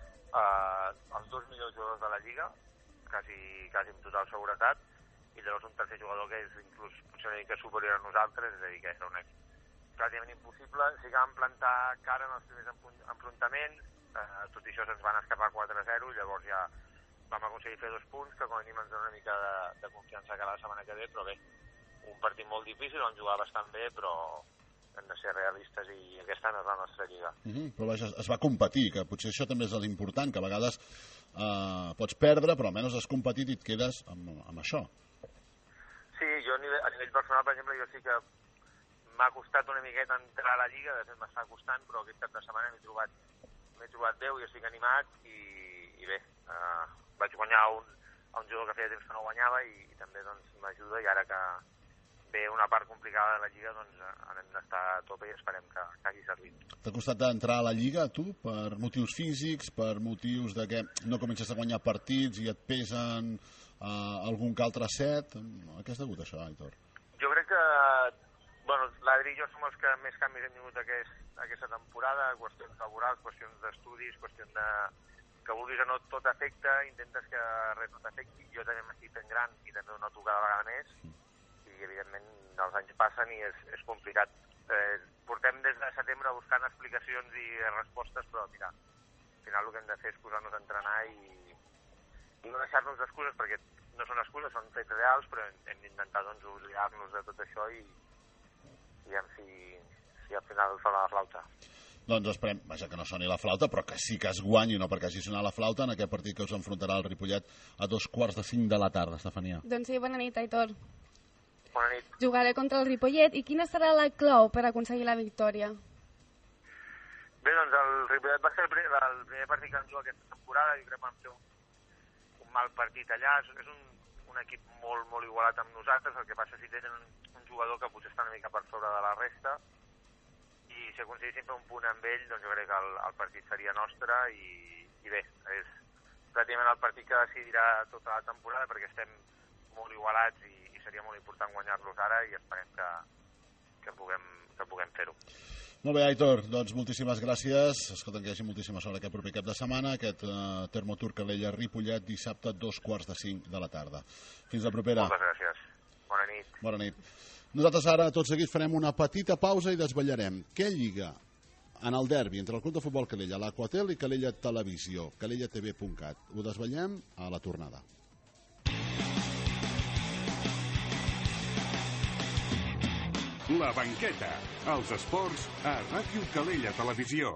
eh, els dos millors jugadors de la Lliga, quasi, quasi amb total seguretat, i llavors un tercer jugador que és inclús potser una mica superior a nosaltres, és a dir, que és un pràcticament impossible. Sí que vam plantar cara en els primers enfrontaments, eh, tot i això se'ns van escapar quatre a zero, llavors ja vam aconseguir fer dos punts, que com a mínim ens dona una mica de, de confiança cara a la setmana que ve, però bé, un partit molt difícil, vam jugar bastant bé, però hem de ser realistes i aquesta no és la nostra lliga. Uh -huh, però vaja, es va competir, que potser això també és l'important, que a vegades eh, pots perdre, però almenys has competit i et quedes amb, amb això. Sí, jo a nivell, a nivell personal, per exemple, jo sí que m'ha costat una miqueta entrar a la lliga, de fet m'està costant, però aquest cap de setmana m'he trobat, m'he trobat bé i estic animat i, i bé, eh, vaig guanyar un, a un jugador que feia temps que no guanyava i, i també doncs, m'ajuda, i ara que ve una part complicada de la Lliga, doncs hem d'estar a tope i esperem que, que hagi servit. T'ha costat d'entrar a la Lliga, tu, per motius físics, per motius de que no comences a guanyar partits i et pesen uh, algun que altre set? A què has degut això, Aitor? Jo crec que bueno, l'Adri i jo som els que més canvis hem tingut aquest, aquesta temporada, qüestions laborals, qüestions d'estudis, qüestions de que vulguis o no tot afecta, intentes que res no t'afecti. Jo també m'estic fent gran i també ho noto cada vegada més. Mm. I evidentment els anys passen i és, és complicat. Eh, portem des de setembre buscant explicacions i respostes, però mira, al final el que hem de fer és posar-nos a entrenar i, i no deixar-nos d'excuses, perquè no són excuses, són fets reals, però hem, hem d'intentar doncs, oblidar-nos de tot això i, i si, si al final sona la flauta. Doncs esperem, vaja, que no soni la flauta, però que sí que es guanyi, no perquè hagi sonat la flauta, en aquest partit que us enfrontarà el Ripollet a dos quarts de cinc de la tarda, Estefania. Doncs sí, bona nit, Aitor. Bona nit. Jugaré contra el Ripollet i quina serà la clau per aconseguir la victòria? Bé, doncs el Ripollet va ser el primer, el primer partit que vam jugar aquesta temporada i crec que vam fer un, un mal partit allà. És un, un equip molt, molt igualat amb nosaltres, el que passa si tenen un, un jugador que potser està una mica per sobre de la resta i si aconseguissin fer un punt amb ell, doncs jo crec que el, el partit seria nostre i, i bé, és pràcticament el partit que decidirà tota la temporada perquè estem molt igualats i seria molt important guanyar-los ara i esperem que, que puguem, que puguem fer-ho. Molt bé, Aitor, doncs moltíssimes gràcies. Escolta, que hi hagi moltíssima sort aquest proper cap de setmana, aquest uh, Termo Turcalella Ripollet, dissabte, dos quarts de cinc de la tarda. Fins la propera. Moltes gràcies. Bona nit. Bona nit. Nosaltres ara, tot seguit, farem una petita pausa i desvetllarem què lliga en el derbi entre el Club de Futbol Calella, l'Aquatel i Calella Televisió, calella t v punt cat. Ho desvetllem a la tornada. La banqueta, els esports a Ràdio Calella Televisió.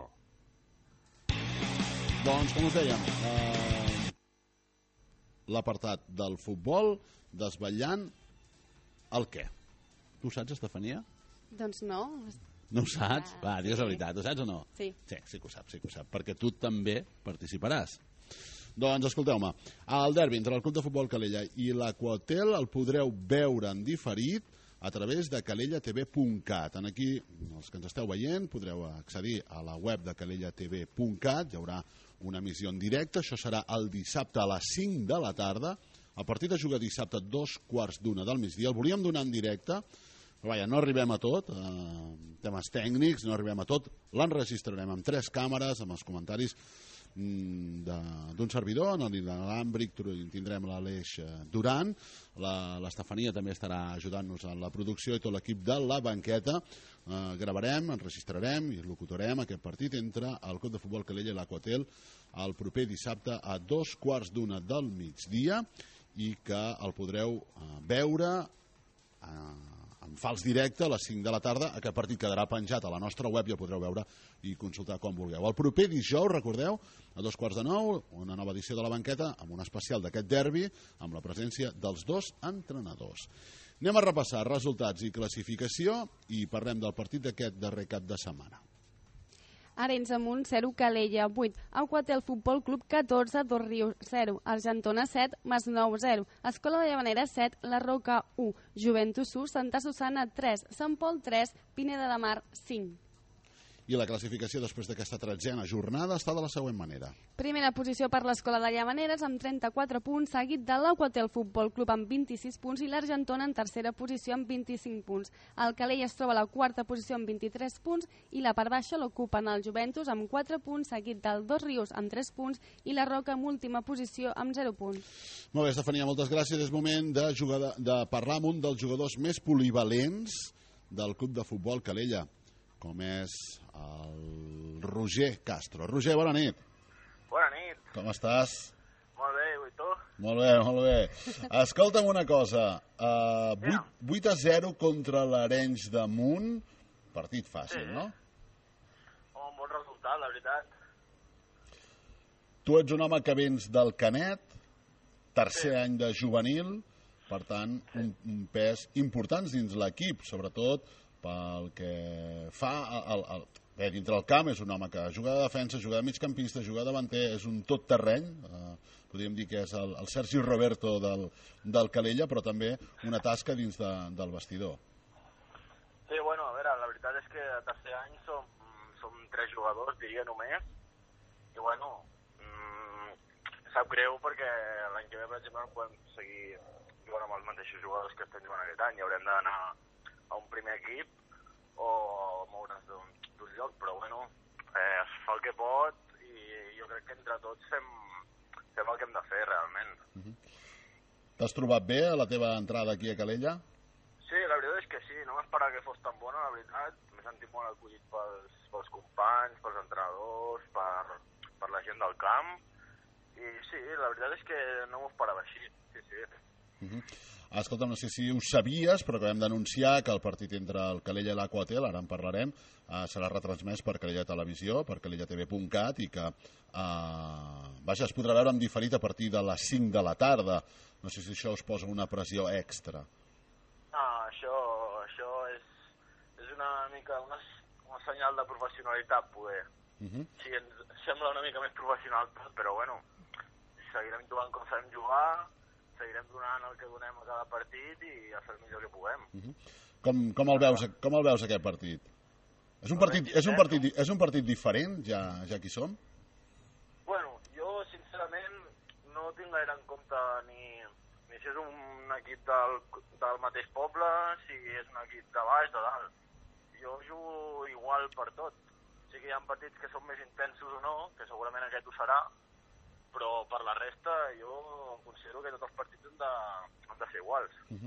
Doncs, com us dèiem, eh, l'apartat del futbol, desvetllant el què? Tu saps, Estefania? Doncs no. No ho saps? Ah, Va, digues sí. la veritat, ho saps o no? Sí. Sí, sí que ho saps, sí que ho saps, perquè tu també participaràs. Doncs escolteu-me, el derbi entre el Club de Futbol Calella i l'Aquatel el podreu veure en diferit a través de calella t v punt cat. En aquí, els que ens esteu veient, podreu accedir a la web de calella t v punt cat, hi haurà una emissió en directe, això serà el dissabte a les cinc de la tarda, el partit es juga dissabte a dos quarts d'una del migdia, el volíem donar en directe, però vaja, no arribem a tot, eh, temes tècnics, no arribem a tot, l'enregistrarem amb tres càmeres, amb els comentaris d'un servidor, en l'Àmbric tindrem l'Aleix Duran, l'Estefania també estarà ajudant-nos en la producció i tot l'equip de la banqueta. Eh, gravarem, enregistrarem i locutorem aquest partit entre el Club de Futbol Calella i l'Aquatel el proper dissabte a dos quarts d'una del migdia i que el podreu eh, veure eh, en fals directe a les cinc de la tarda. Aquest partit quedarà penjat a la nostra web i el podreu veure i consultar com vulgueu. El proper dijous, recordeu, a dos quarts de nou, una nova edició de la banqueta amb un especial d'aquest derbi amb la presència dels dos entrenadors. Anem a repassar resultats i classificació i parlem del partit d'aquest darrer cap de setmana. Arenys Amunt zero, Calella vuit, Aquatel Futbol Club catorze, Dos Rius zero, Argentona set, Masnou zero, Escola de Llavanera set, La Roca u, Juventus u, Santa Susana tres, Sant Pol tres, Pineda de Mar cinc. I la classificació després d'aquesta tretzena jornada està de la següent manera. Primera posició per l'Escola de Llavaneres amb trenta-quatre punts, seguit de l'Aquatel Futbol Club amb vint-i-sis punts i l'Argentona en tercera posició amb vint-i-cinc punts. El Calella es troba a la quarta posició amb vint-i-tres punts i la part baixa l'ocupen el Juventus amb quatre punts, seguit del Dos Rius amb tres punts i la Roca amb última posició amb zero punts. Molt bé, Estefania, moltes gràcies. És moment de, jugar, de parlar amb un dels jugadors més polivalents del Club de Futbol Calella, com és el Roger Castro. Roger, bona nit. Bona nit. Com estàs? Molt bé, i tu? Molt bé, molt bé. Escolta'm una cosa, uh, vuit a zero contra l'Arenys de Munt, partit fàcil, sí, no? Oh, un bon resultat, la veritat. Tu ets un home que vens del Canet, tercer sí. any de juvenil, per tant, un, un pes important dins l'equip, sobretot pel que fa al, al, bé, dintre el camp. És un home que juga de defensa, juga de migcampista, juga de davanter, és un tot terreny, eh, podríem dir que és el, el Sergi Roberto del, del Calella, però també una tasca dins de, del vestidor. Sí, bueno, a veure, la veritat és que a tercer any som, som tres jugadors, diria només, i bueno, mmm, sap greu perquè l'any que ve, per exemple, no podem seguir jugant amb els mateixos jugadors que estem jugant aquest any, i haurem d'anar a un primer equip o moure's d'un lloc, però bueno, eh, es fa el que pot i jo crec que entre tots fem, fem el que hem de fer realment. Uh-huh. T'has trobat bé a la teva entrada aquí a Calella? Sí, la veritat és que sí, no m'esperava que fos tan bona, la veritat. M'he sentit molt acollit pels, pels companys, pels entrenadors, per, per la gent del camp, i sí, la veritat és que no m'ho esperava així, sí, sí. Uh-huh. Escolta, no sé si ho sabies, però acabem d'anunciar que el partit entre el Calella i l'Aquatel, ara en parlarem, eh, serà retransmès per Calella Televisió, per calella t v punt cat, i que eh, vaja, es podrà veure en diferit a partir de les cinc de la tarda. No sé si això us posa una pressió extra. Ah, això, això és, és una mica una, una senyal de professionalitat, poder. Uh-huh. Sí, ens sembla una mica més professional tot, però bueno, seguirem jugant com sabem jugar, seguirem donant el que donem a cada partit i a fer el millor que puguem. Uh-huh. Com, com, el veus, com el veus aquest partit? És un partit, és un partit, és un partit diferent, ja, ja que hi som? Bueno, jo sincerament no tinc gaire en compte ni, ni si és un equip del, del mateix poble, si és un equip de baix, de dalt. Jo jugo igual per tot. Sí que hi ha partits que són més intensos o no, que segurament aquest ho serà, però per la resta jo considero que tots els partits han de, han de ser iguals. Uh-huh.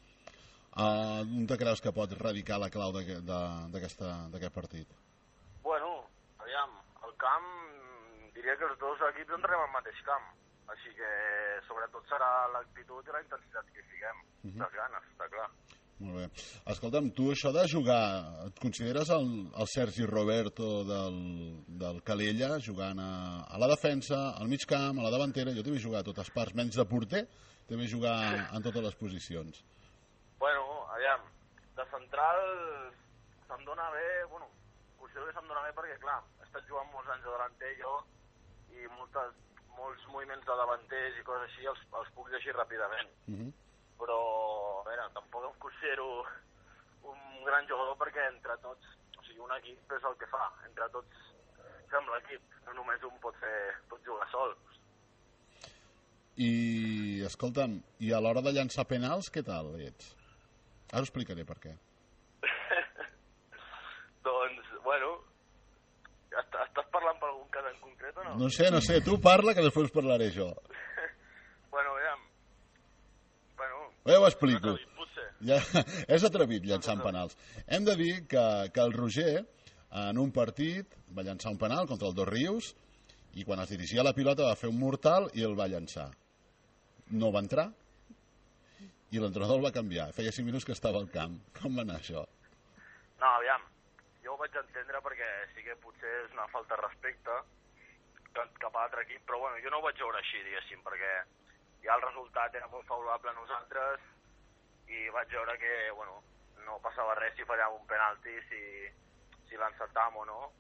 uh, on te creus que pot radicar la clau d'aquest partit? Bueno, aviam, el camp, diria que els dos equips entrem al mateix camp, així que sobretot serà l'actitud i la intensitat que hi fiquem, uh-huh. les ganes, està clar. Molt bé. Escolta'm, tu això de jugar, et consideres el, el Sergi Roberto del, del Calella, jugant a, a la defensa, al mig camp, a la davantera? Jo t'he vist jugar a totes parts, menys de porter, t'he vist jugar en totes les posicions. Bueno, aviam, de central se'm dona bé, bueno, considero que se'm dona bé perquè, clar, he estat jugant molts anys de davanter jo, i moltes, molts moviments de davanters i coses així els, els puc llegir ràpidament. Uh-huh. Però, a veure, tampoc em considero un gran jugador perquè entre tots, o sigui, un equip és el que fa, entre tots fem l'equip, no només un pot fer, pot jugar sol. I, escolta'm, i a l'hora de llançar penals, què tal ets? Ara ho explicaré per què. Doncs, bueno, estàs parlant per algun cas en concret o no? No sé, no sé, tu parla que després parlaré jo. Bueno, aviam, Ja ho explico. Ja, és atrevit llançant penals. Hem de dir que, que el Roger, en un partit, va llançar un penal contra el Dos Rius i quan es dirigia la pilota va fer un mortal i el va llançar. No va entrar i l'entrenador el va canviar. Feia cinc minuts que estava al camp. Com va anar això? No, aviam, jo ho vaig entendre perquè sí que potser és una falta de respecte cap a l'altre equip, però bueno, jo no ho vaig veure així, diguéssim, perquè ja el resultat era molt favorable a nosaltres i vaig veure que, bueno, no passava res si fallàvem un penalti, si, si l'encertàvem o no.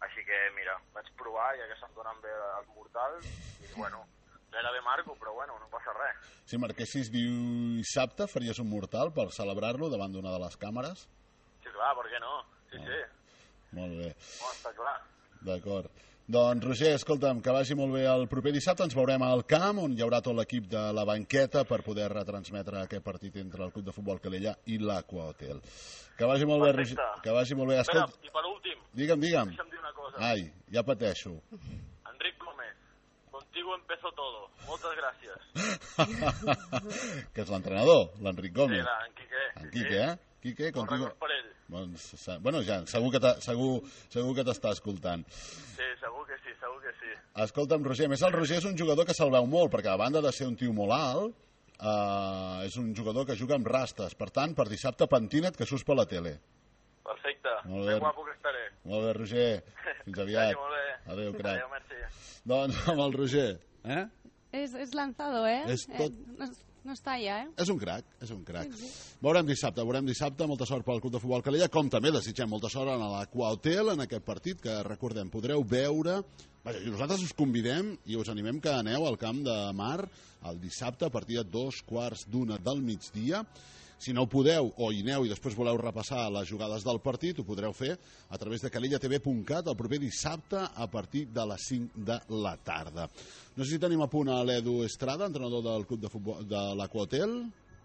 Així que, mira, vaig provar, ja que se'm donen bé els mortals, i bueno, gairebé marco, però bueno, no passa res. Si marquessis dissabte, faries un mortal per celebrar-lo davant d'una de les càmeres? Sí, clar, per què no? Sí, Ah. sí. Molt bé. Oh, està clar. D'acord. Doncs, Roger, escolta'm, que vagi molt bé el proper dissabte. Ens veurem al camp, on hi haurà tot l'equip de la banqueta per poder retransmetre aquest partit entre el Club de Futbol Calella i l'Aqua Hotel. Que vagi molt bé, Roger. Que vagi molt bé. Espera, Escolta, i per últim, digue'm, digue'm. deixa'm dir una cosa. Ai, ja pateixo. Enric Gómez, contigo empezó todo. Moltes gràcies. Que és l'entrenador, l'Enric Sí, Gómez. la, en Quique. En Quique, eh? Quique, Un contigo... record per ell. Doncs, sa- bueno, ja, segur que t'ha- segur, segur que t'està escoltant. Sí, segur que sí, segur que sí. Escolta'm, Roger, a més el Roger és un jugador que se'l veu molt, perquè a banda de ser un tio molt alt, eh, és un jugador que juga amb rastes. Per tant, per dissabte, pentina't, que surts per la tele. Perfecte. Molt bé. Ben guapo que estaré. Molt bé, Roger. Fins aviat. Vagi molt bé. Adéu, crac. Adéu, merci. Doncs amb el Roger. Eh? És, és lanzado, eh? És tot- Eh, no, no està allà, eh? És un crac, és un crac. Sí, sí. Veurem dissabte, veurem dissabte. Molta sort pel Club de Futbol Calella, com també desitgem molta sort en l'Aqua Hotel, en aquest partit, que recordem, podreu veure... Vaja, i nosaltres us convidem i us animem que aneu al camp de Mar el dissabte a partir de dos quarts d'una del migdia. Si no ho podeu, o hi aneu i després voleu repassar les jugades del partit, ho podreu fer a través de calella t v punt cat el proper dissabte a partir de les cinc de la tarda. No sé si tenim a punt a l'Edu Estrada, entrenador del club de futbol de l'Aqua Hotel.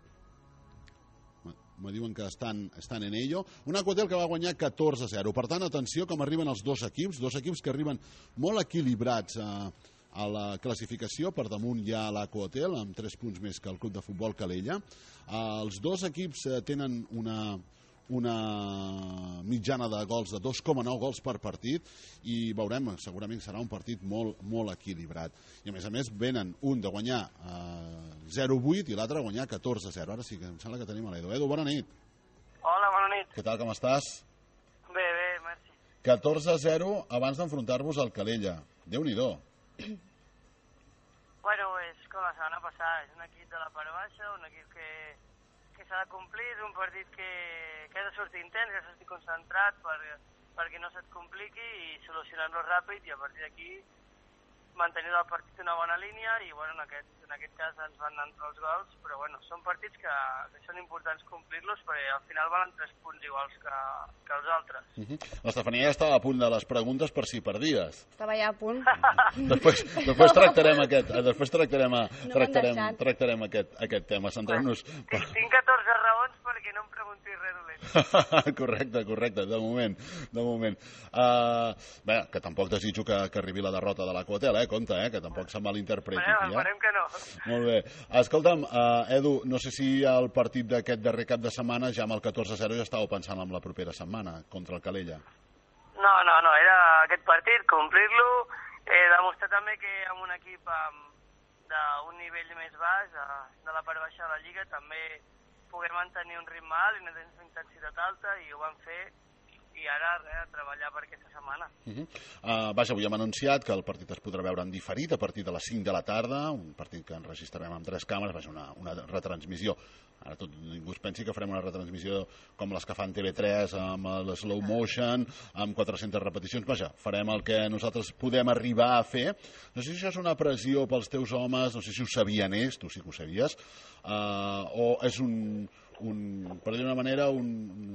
Me diuen que estan, estan en ello. Un Aqua Hotel que va guanyar catorze a zero. Per tant, atenció com arriben els dos equips, dos equips que arriben molt equilibrats a, a la classificació. Per damunt hi ha l'Aqua Hotel, amb tres punts més que el Club de Futbol Calella. Els dos equips eh, tenen una, una mitjana de gols de dos coma nou gols per partit i veurem, segurament serà un partit molt, molt equilibrat. I a més a més venen un de guanyar eh, zero a vuit i l'altre a guanyar catorze a zero. Ara sí que em sembla que tenim a l'Edu. Edu, bona nit. Hola, bona nit. Què tal, com estàs? Bé, bé, merci. catorze a zero abans d'enfrontar-vos al Calella. Déu-n'hi-do. Bueno, és com la setmana passada, és un equip de la part baixa, un equip que, que s'ha de complir, és un partit que, que ha de sortir intens, que ha de sortir concentrat per, perquè no se't compliqui i solucionar-lo ràpid i a partir d'aquí mantenir el partit una bona línia i bueno, en aquest, en aquest cas ens van entrar els gols, però bueno, són partits que, que són importants complir-los perquè al final valen tres punts iguals que, que els altres. Uh -huh. L'Estefania ja estava a punt de les preguntes per si perdies. Estava ja a punt. Després, després tractarem aquest, després tractarem, a, No m'han tractarem, deixat. tractarem aquest, aquest tema. Centrem-nos... Tinc, tinc catorze raons perquè no em preguntis res dolent. correcte, correcte, de moment. De moment. Uh, bé, que tampoc desitjo que, que arribi la derrota de l'Aqua Hotel, eh? Compte, eh? Que tampoc se malinterpreti. Esperem, aquí, esperem que no. Molt bé. Escolta'm, uh, Edu, no sé si el partit d'aquest darrer cap de setmana, ja amb el catorze a zero, ja estàveu pensant en la propera setmana, contra el Calella. No, no, no, era aquest partit, complir-lo, eh, demostrar també que amb un equip amb, d'un nivell més baix, de, de la part baixa de la Lliga, també poder mantenir un ritme alt i una intensitat alta, i ho vam fer, i ara res, a treballar per aquesta setmana. Uh -huh. uh, vaja, avui hem anunciat que el partit es podrà veure en diferit a partir de les cinc de la tarda, un partit que enregistrarem amb tres càmeres, vaja, una, una retransmissió. Ara tot, ningú es pensi que farem una retransmissió com les que fan T V tres, amb el slow motion, amb quatre-centes repeticions. Vaja, farem el que nosaltres podem arribar a fer. No sé si això és una pressió pels teus homes, no sé si ho sabien ells, tu sí que ho sabies, uh, o és un, un per dir-ho d'una manera, un,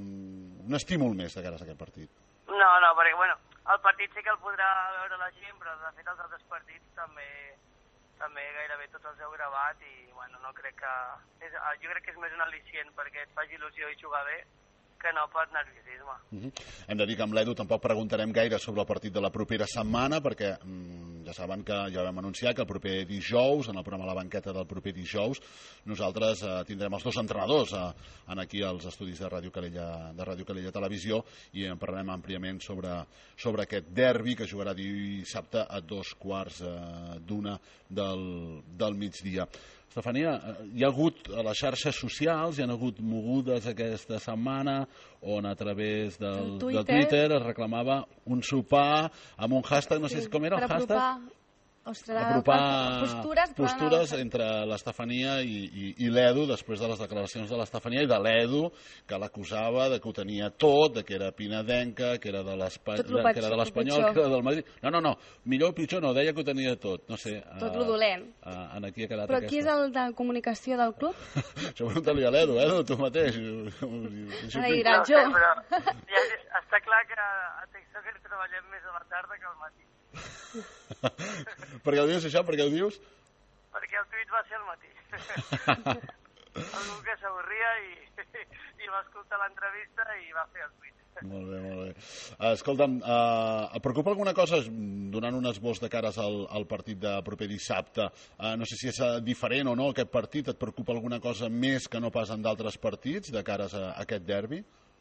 un, un estímul més de cara a aquest partit. No, no, perquè, bueno, el partit sí que el podrà veure la gent, però de fet els altres partits també també gairebé tots els heu gravat i, bueno, no crec que... És, jo crec que és més un al·licient perquè et faci il·lusió i jugar bé que no per nerviosisme. Uh -huh. Hem de dir que amb l'Edu tampoc preguntarem gaire sobre el partit de la propera setmana, perquè mm, ja saben que ja vam anunciar que el proper dijous, en el programa La Banqueta del proper dijous, nosaltres eh, tindrem els dos entrenadors eh, en aquí als estudis de Ràdio Calella, de Ràdio Calella Televisió, i en parlarem àmpliament sobre, sobre aquest derbi que jugarà dissabte a dos quarts eh, d'una del, del migdia. Estefania, hi ha hagut a les xarxes socials, hi ha hagut mogudes aquesta setmana on a través del, Twitter. del Twitter es reclamava un sopar amb un hashtag, no sé Sí, com era el per hashtag. apropar Ostres, apropar postures, postures entre l'Estefania i, i, i l'Edu, després de les declaracions de l'Estefania i de l'Edu, que l'acusava de que ho tenia tot, de que era pinadenca, que era de l'Espanyol, que era de l'Espanyol, que era del Madrid. No, no, no, millor o pitjor no, deia que ho tenia tot. No sé, tot lo dolent. A, a, aquí ha quedat Però aquesta. qui és el de comunicació del club? Això pregunta-li a l'Edu, Edu, tu mateix. Ara dirà jo. No, però ja està clar que a TikTok treballem més a la tarda que al matí. Per què ho dius, això? Per què ho dius? Perquè el tuit va ser el mateix. Algú que s'avorria i, i va escoltar l'entrevista i va fer el tuit. Molt bé, molt bé. Uh, escolta'm, uh, et preocupa alguna cosa, donant un esbós de cares al, al partit de proper dissabte? Uh, no sé si és diferent o no aquest partit. Et preocupa alguna cosa més que no pas en d'altres partits de cares a, a aquest derbi?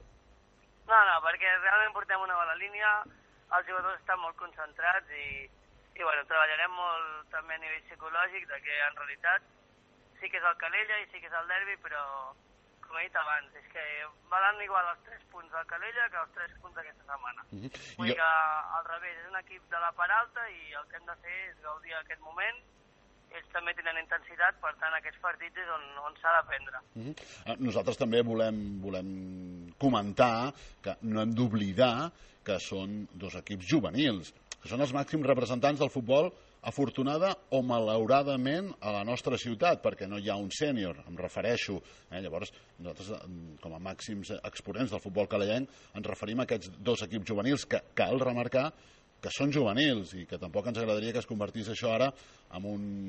No, no, perquè realment portem una bona línia, els jugadors estan molt concentrats i, i bueno, treballarem molt també a nivell psicològic de que en realitat sí que és el Calella i sí que és el derbi, però com he dit abans, és que valen igual els tres punts del Calella que els tres punts d'aquesta setmana. Uh -huh. Vull dir que al revés, és un equip de la part alta i el que hem de fer és gaudir aquest moment. Ells també tenen intensitat, per tant aquests partits és on, on s'ha d'aprendre. Uh -huh. Nosaltres també volem, volem comentar que no hem d'oblidar que són dos equips juvenils, que són els màxims representants del futbol, afortunada o malauradament, a la nostra ciutat, perquè no hi ha un sènior, em refereixo. Eh? Llavors, nosaltres, com a màxims exponents del futbol calellenc, ens referim a aquests dos equips juvenils, que cal remarcar que són juvenils i que tampoc ens agradaria que es convertís això ara en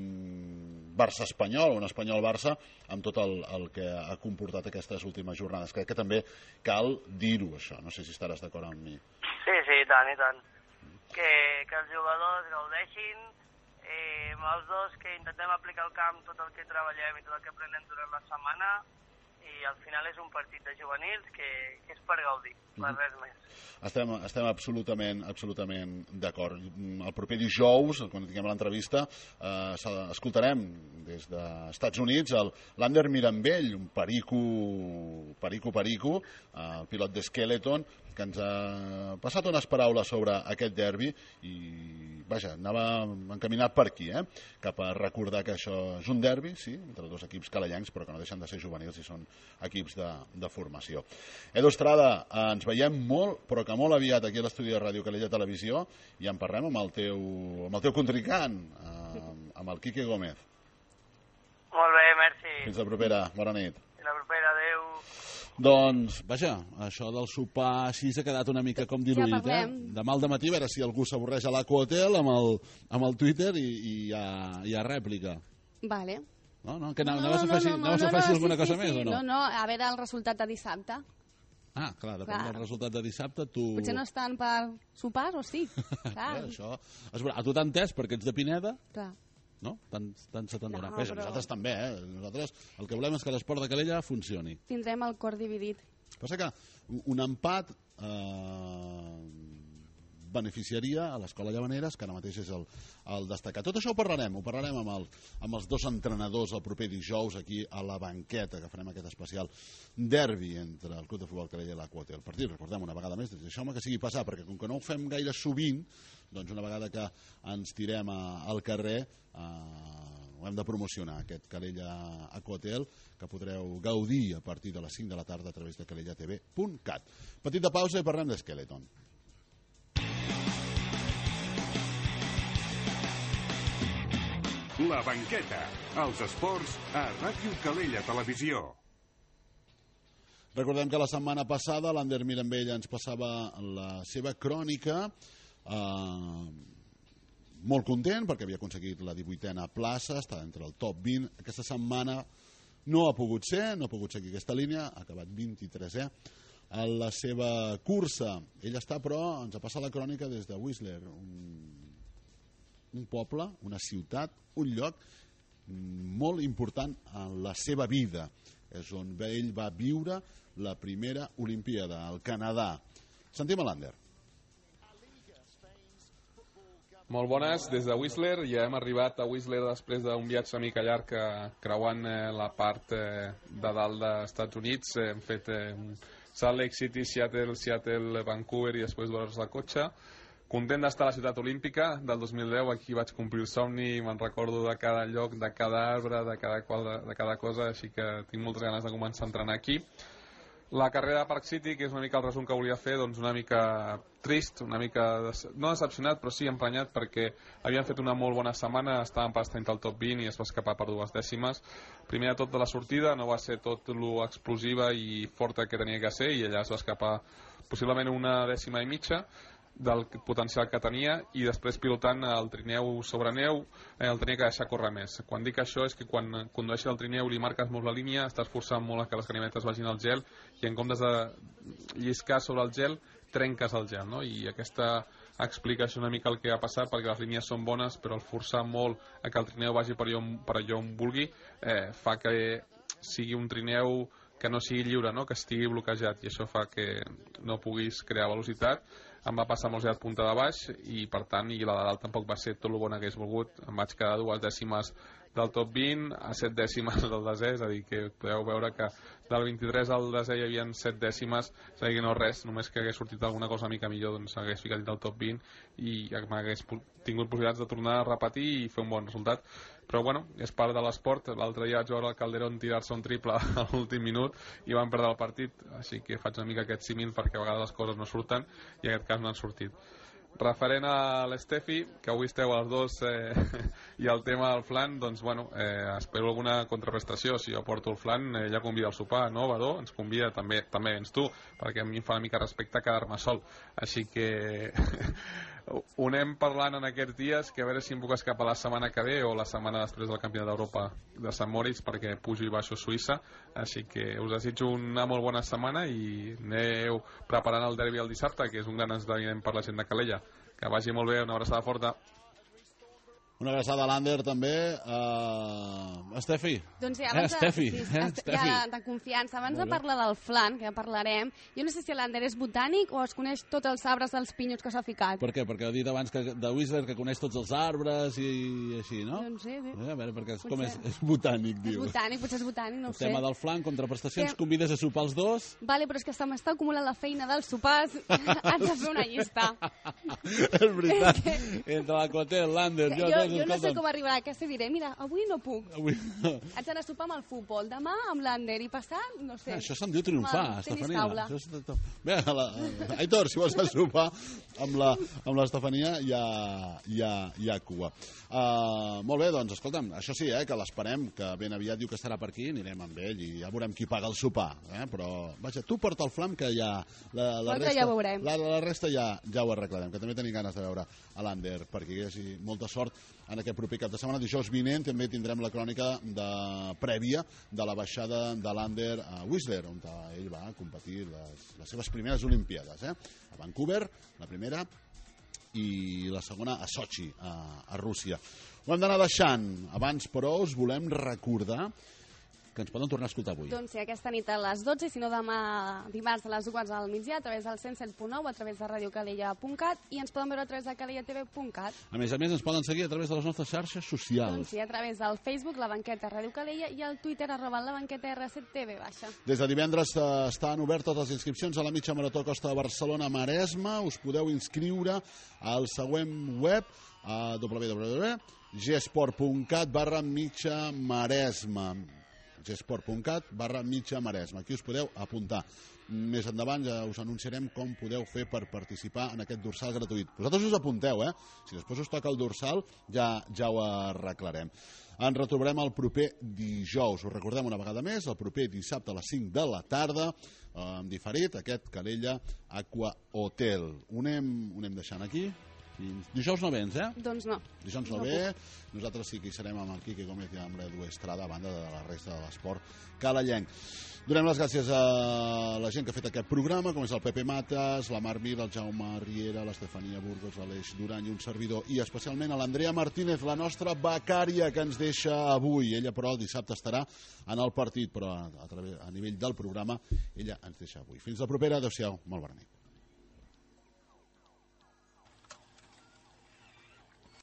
un Barça espanyol, un espanyol-Barça, amb tot el, el que ha comportat aquestes últimes jornades. Crec que també cal dir-ho, això. No sé si estaràs d'acord amb mi. Sí, sí, i tant, i tant. Que, que els jugadors gaudeixin, eh, els dos que intentem aplicar al camp tot el que treballem i tot el que aprenem durant la setmana, i al final és un partit de juvenils que, que és per gaudir, per res més. Estem, estem absolutament, absolutament d'acord. El proper dijous, quan tinguem l'entrevista, eh, escoltarem des dels Estats Units l'Ander Mirambell, un perico, perico, perico, el pilot de Skeleton, que ens ha passat unes paraules sobre aquest derbi i, vaja, anava encaminat per aquí, eh? Cap a recordar que això és un derbi, sí, entre dos equips calellencs, però que no deixen de ser juvenils i són equips de, de formació. Edu Estrada, ens veiem molt, però que molt aviat aquí a l'estudi de Ràdio Calella Televisió i en parlem amb el teu, amb el teu contrincant, eh, amb el Quique Gómez. Molt bé, merci. Fins la propera, bona nit. Fins la propera, adeu. Doncs, vaja, això del sopar així ha quedat una mica com diluït, ja eh? Demà al dematí, a veure si algú s'avorreix a l'Aqua Hotel amb el, amb el Twitter i, i hi, ha, hi ha rèplica. Vale. No, no, que anaves a fer, no, no, no, no, no, alguna sí, cosa sí, més sí. o no? No, no, a veure el resultat de dissabte. Ah, clar, depèn clar. del resultat de dissabte, tu... Potser no estan per sopar, o sí? Clar. eh, això... A tu t'han entès perquè ets de Pineda? Clar. No? Tant, tant se t'han donat. No, Però... però... Nosaltres també, eh? Nosaltres el que volem és que l'esport de Calella funcioni. Tindrem el cor dividit. Passa que un empat eh, beneficiaria a l'Escola Llavaneres, que ara mateix és el, el destacat. Tot això ho parlarem, ho parlarem amb, el, amb els dos entrenadors el proper dijous aquí a la banqueta, que farem aquest especial derbi entre el Club de Futbol Calella i l'Aqua Hotel. Per dir, recordem una vegada més, deixeu-me que sigui passar, perquè com que no ho fem gaire sovint, doncs una vegada que ens tirem a, al carrer, eh, ho hem de promocionar, aquest Calella Aqua Hotel, que podreu gaudir a partir de les cinc de la tarda a través de calella t v punt cat. Petita pausa i parlem de Skeleton. La banqueta, els esports a Ràdio Calella Televisió. Recordem que la setmana passada l'Ander Mirambell ens passava la seva crònica, eh, molt content perquè havia aconseguit la divuitena plaça, està entre el top vint. Aquesta setmana no ha pogut ser, no ha pogut seguir aquesta línia, ha acabat vint-i-tresè a la seva cursa. Ell està, però, ens ha passat la crònica des de Whistler, un, un poble, una ciutat, un lloc molt important en la seva vida. És on ell va viure la primera Olimpíada, al Canadà. Sentim a l'Ander. Molt bones, des de Whistler. Ja hem arribat a Whistler després d'un viatge una mica llarg creuant la part de dalt dels Estats Units. Hem fet Salt Lake City, Seattle, Seattle, Vancouver i després d'hores de cotxe. content d'estar a la ciutat olímpica del dos mil deu, aquí vaig complir el somni, me'n recordo de cada lloc, de cada arbre, de cada, quadre, de cada cosa, així que tinc moltes ganes de començar a entrenar aquí. La carrera de Park City, que és una mica el resum que volia fer, doncs una mica trist, una mica, no decepcionat, però sí emprenyat, perquè havien fet una molt bona setmana, estaven per estar entre el top vint i es va escapar per dues dècimes. Primer de tot de la sortida, no va ser tot lo explosiva i forta que tenia que ser, i allà es va escapar possiblement una dècima i mitja del potencial que tenia, i després pilotant el trineu sobre neu, eh, el tenia que deixar córrer més. Quan dic això és que quan condueixes el trineu li marques molt la línia, estàs forçant molt a que les ganivetes vagin al gel, i en comptes de lliscar sobre el gel trenques el gel, no? I aquesta explica això una mica el que ha passat, perquè les línies són bones, però el forçar molt a que el trineu vagi per allò, per allò on vulgui eh, fa que sigui un trineu que no sigui lliure, no? Que estigui bloquejat, i això fa que no puguis crear velocitat. Em va passar molt aviat punta de baix, i per tant, i la de dalt tampoc va ser tot el bon que hagués volgut. Em vaig quedar dues dècimes del top vint a set dècimes del desè, és a dir, que podeu veure que del vint-i-tres al desè hi havia set dècimes, és a dir, que no res, només que hagués sortit alguna cosa una mica millor, doncs hagués ficat del top vint i m'hagués tingut possibilitats de tornar a repetir i fer un bon resultat. Però bueno, és part de l'esport. L'altre dia vaig veure el Calderón tirar-se un triple a l'últim minut i van perdre el partit, així que faig una mica aquest símil perquè a vegades les coses no surten i en aquest cas no han sortit. Referent a l'Estefi, que avui esteu els dos eh, i el tema del flan, doncs bueno, eh, espero alguna contraprestació. Si jo porto el flan, eh, ella convida al sopar, no, Badó? Ens convida, també també vens tu, perquè a mi em fa una mica respecte quedar-me sol. Així que ho anem parlant en aquests dies, que a veure si em puc escapar la setmana que ve o la setmana després del Campionat d'Europa de Sant Moritz, perquè pujo i baixo a Suïssa. Així que us desitjo una molt bona setmana i aneu preparant el derbi el dissabte, que és un gran esdeveniment per la gent de Calella. Que vagi molt bé, una abraçada forta. Una abraçada a l'Ander també. Uh, Estefi. Doncs sí, abans eh, Estefi. de, sí, eh, est ja, de confiança. Abans de parlar del flan, que ja parlarem, jo no sé si l'Ander és botànic o es coneix tots els arbres dels pinyos que s'ha ficat. Per què? Perquè ha dit abans que, de Whistler que coneix tots els arbres i, i així, no? Doncs sí, sí. Eh, a veure, perquè és, com és, és botànic, diu. És botànic, potser és botànic, no ho sé. El tema del flan, contraprestacions, que... convides a sopar els dos? Vale, però és que se m'està acumulant la feina dels sopars. Haig de fer una llista. És veritat. Entre la Cotel, l'Ander... Jo, jo, jo no sé com arribar, que se diré, mira, avui no puc. Avui no. Haig d'anar a sopar amb el futbol, demà amb l'Ander i passat, no sé. Ah, això se'n diu triomfar, Home, Estefania. Això és... Bé, la... Aitor, si vols a sopar amb la, amb l'Estefania, hi ha, hi ha, hi ha cua. Uh, molt bé, doncs, escolta'm, això sí, eh, que l'esperem, que ben aviat diu que estarà per aquí, anirem amb ell i ja veurem qui paga el sopar. Eh? Però, vaja, tu porta el flam, que ja... La, la, resta, ja veurem. La, la resta ja, ja ho arreglarem, que també tenim ganes de veure a l'Ander, perquè hi hagi molta sort en aquest proper cap de setmana. Dijous vinent també tindrem la crònica de prèvia de la baixada de l'Ander a Whistler, on ell va competir les, les seves primeres Olimpíades. Eh? A Vancouver, la primera, i la segona a Sochi, a, a Rússia. Ho hem d'anar deixant. Abans, però, us volem recordar que ens poden tornar a escoltar avui. Doncs sí, aquesta nit a les dotze, si no demà dimarts a les dues al migdia, a través del cent set punt nou, a través de radio calella punt cat, i ens poden veure a través de calella t v punt cat. A més a més, ens poden seguir a través de les nostres xarxes socials. Doncs sí, a través del Facebook, La Banqueta Ràdio Calella, i el Twitter, arroba la banqueta R set T V baixa. Des de divendres eh, estan obertes les inscripcions a la mitja marató Costa de Barcelona-Maresme. Us podeu inscriure al següent web, a w w w punt gesport punt cat barra mitja maresme. gesport punt cat barra mitja maresme. Aquí us podeu apuntar. Més endavant ja us anunciarem com podeu fer per participar en aquest dorsal gratuït. Vosaltres us apunteu, eh? Si després us toca el dorsal, ja, ja ho arreglarem. Ens retrobarem el proper dijous. Us recordem una vegada més, el proper dissabte a les cinc de la tarda, eh, diferit, aquest Calella Aqua Hotel. Ho anem, ho anem deixant aquí. Dijous no vens, eh? Doncs no. Dijous no, no ve. Nosaltres sí que hi serem amb el Quique Gómez i amb l'Edu Estrada, a banda de la resta de l'esport calellenc. Donem les gràcies a la gent que ha fet aquest programa, com és el Pepe Matas, la Mar Mir, el Jaume Riera, l'Estefania Burgos, l'Aleix Duran i un servidor, i especialment a l'Andrea Martínez, la nostra becària que ens deixa avui. Ella, però, el dissabte estarà en el partit, però a, a, a nivell del programa ella ens deixa avui. Fins la propera. Adéu-siau. Molt bona nit.